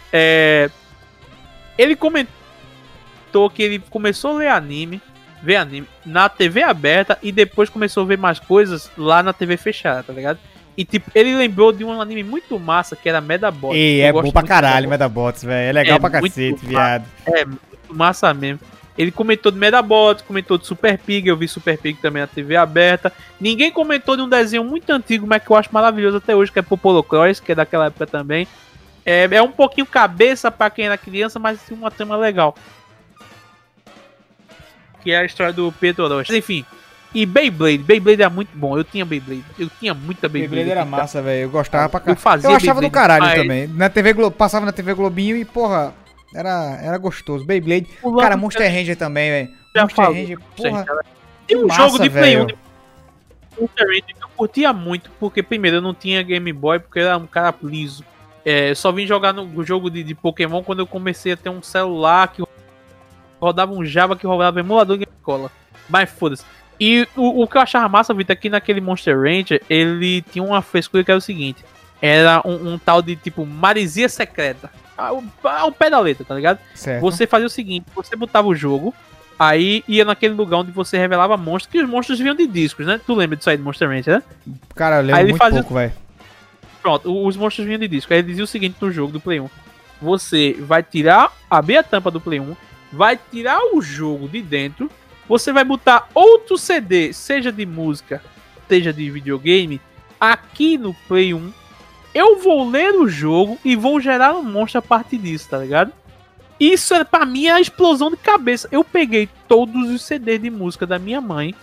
Ele comentou que ele começou a ver anime na TV aberta e depois começou a ver mais coisas lá na TV fechada, tá ligado? E tipo, ele lembrou de um anime muito massa que era Medabots. E é bom pra caralho Medabots, velho. É legal pra cacete, viado. É muito massa mesmo. Ele comentou de Medabots, comentou de Super Pig, eu vi Super Pig também na TV aberta. Ninguém comentou de um desenho muito antigo, mas que eu acho maravilhoso até hoje, que é Popolo Cross, que é daquela época também. É um pouquinho cabeça pra quem era criança, mas tem uma trama legal. Que é a história do Pedro Orochi. Mas enfim, e Beyblade era muito bom. Eu tinha Beyblade, eu tinha muita Beyblade. Beyblade era massa, velho. Eu gostava pra caralho. Eu achava Beyblade do caralho também. Na TV passava na TV Globinho e, porra, era gostoso. Beyblade. Cara, Monster Ranger também, velho. Monster Ranger, porra. Tem um jogo de Play 1 de Monster Ranger que eu curtia muito, porque primeiro eu não tinha Game Boy, porque eu era um cara liso. Só vim jogar no jogo de Pokémon quando eu comecei a ter um celular que rodava um Java que rodava emulador de escola. Mas foda-se. E o que eu achava massa, Vitor, é que naquele Monster Rancher, ele tinha uma frescura que era o seguinte. Era um tal de, tipo, maresia secreta. Ao pé da letra, tá ligado? Certo. Você fazia o seguinte, você botava o jogo, aí ia naquele lugar onde você revelava monstros, que os monstros vinham de discos, né? Tu lembra disso aí do Monster Rancher, né? Cara, eu Aí lembro ele muito fazia- pouco, velho. Pronto, os monstros vinham de disco. Aí ele dizia o seguinte no jogo do Play 1. Você vai tirar, abrir a tampa do Play 1, vai tirar o jogo de dentro, você vai botar outro CD, seja de música, seja de videogame, aqui no Play 1. Eu vou ler o jogo e vou gerar um monstro a partir disso, tá ligado? Isso é pra mim a explosão de cabeça. Eu peguei todos os CDs de música da minha mãe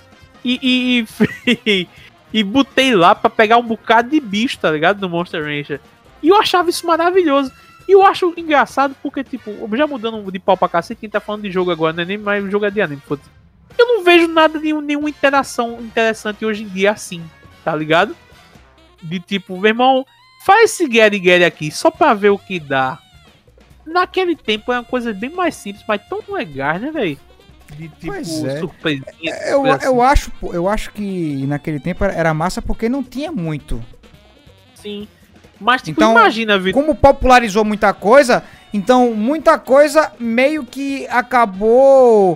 e botei lá pra pegar um bocado de bicho, tá ligado? No Monster Rancher. E eu achava isso maravilhoso. E eu acho engraçado porque, tipo, já mudando de pau pra cacete, quem tá falando de jogo agora, não é nem mais jogo de anime, foda-se. Eu não vejo nada, nenhuma interação interessante hoje em dia assim, tá ligado? De tipo, meu irmão, faz esse Gary aqui só pra ver o que dá. Naquele tempo é uma coisa bem mais simples, mas tão legal, né, velho? De tipo, Pois é. surpresinha. Eu acho que naquele tempo era massa porque não tinha muito. Sim. Mas, tipo, Então, imagina, Vitor. Como popularizou muita coisa, então muita coisa meio que acabou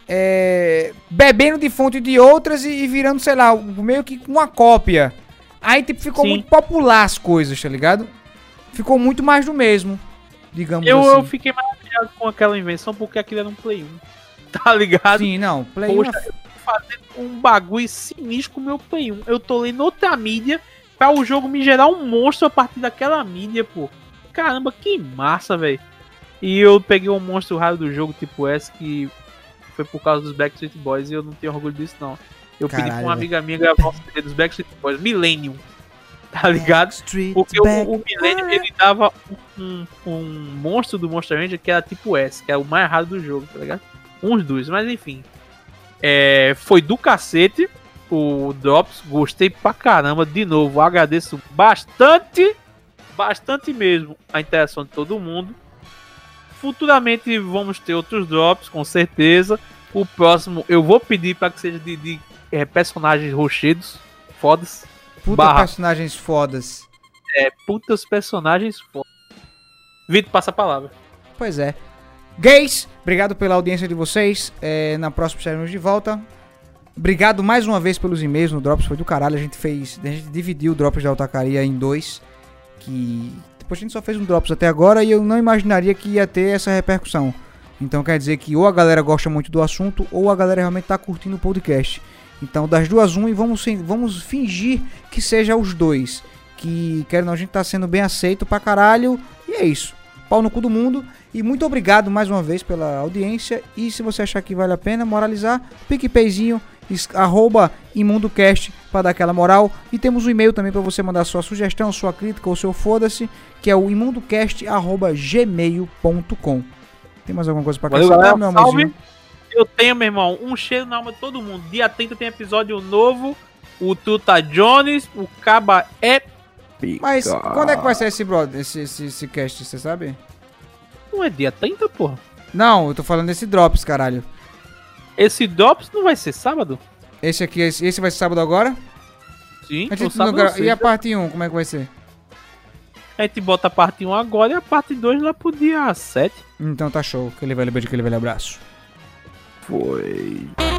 bebendo de fonte de outras e virando, sei lá, meio que uma cópia. Aí, tipo, ficou Sim. muito popular as coisas, tá ligado? Ficou muito mais do mesmo, digamos Eu assim. fiquei maravilhado com aquela invenção porque aquilo era um Play 1. Tá ligado? Sim, não, Play Poxa, 1 eu tô fazendo um bagulho sinistro com o meu Play 1. Eu tô lendo outra mídia pra o jogo me gerar um monstro a partir daquela mídia, pô. Caramba, que massa, velho. E eu peguei um monstro raro do jogo, tipo esse, que foi por causa dos Backstreet Boys e eu não tenho orgulho disso, não. Eu pedi pra Caralho, uma amiga minha gravar um CD dos Backstreet Boys, Millennium. Tá ligado? Porque o Millennium, ele dava um monstro do Monster Rancher que era tipo S, que é o mais raro do jogo, tá ligado? Uns dois, mas enfim. Foi do cacete o Drops, gostei pra caramba. De novo, agradeço bastante mesmo a interação de todo mundo. Futuramente vamos ter outros Drops, com certeza. O próximo eu vou pedir pra que seja de personagens rochedos, fodas. Puta personagens fodas. Putas personagens fodas. Vitor, passa a palavra. Pois é. Gays, obrigado pela audiência de vocês. Na próxima estaremos de volta. Obrigado mais uma vez pelos e-mails no Drops, foi do caralho. A gente dividiu o Drops da Otacaria em dois. Depois a gente só fez um Drops até agora e eu não imaginaria que ia ter essa repercussão. Então quer dizer que ou a galera gosta muito do assunto ou a galera realmente tá curtindo o podcast. Então das duas e vamos fingir que seja os dois. Que querendo ou não, a gente tá sendo bem aceito pra caralho. E é isso. Pau no cu do mundo. E muito obrigado mais uma vez pela audiência. E se você achar que vale a pena moralizar, PicPayzinho, @ImundoCast para dar aquela moral. E temos um e-mail também para você mandar sua sugestão, sua crítica ou seu foda-se, que é o imundocast@gmail.com. Tem mais alguma coisa para acrescentar, meu amorzinho? Eu tenho, meu irmão, um cheiro na alma de todo mundo. Dia 30 tem episódio novo. O Tuta Jones, o Caba é pica. Mas quando é que vai ser esse cast, você sabe? Não é dia 30, porra? Não, eu tô falando desse Drops, caralho. Esse Drops não vai ser sábado? Esse vai ser sábado agora? Sim, A no gente sábado não não gra- sei. E a parte 1, como é que vai ser? A gente bota a parte 1 agora e a parte 2 lá pro dia 7. Então tá show. Aquele velho beijo, aquele velho abraço. Foi.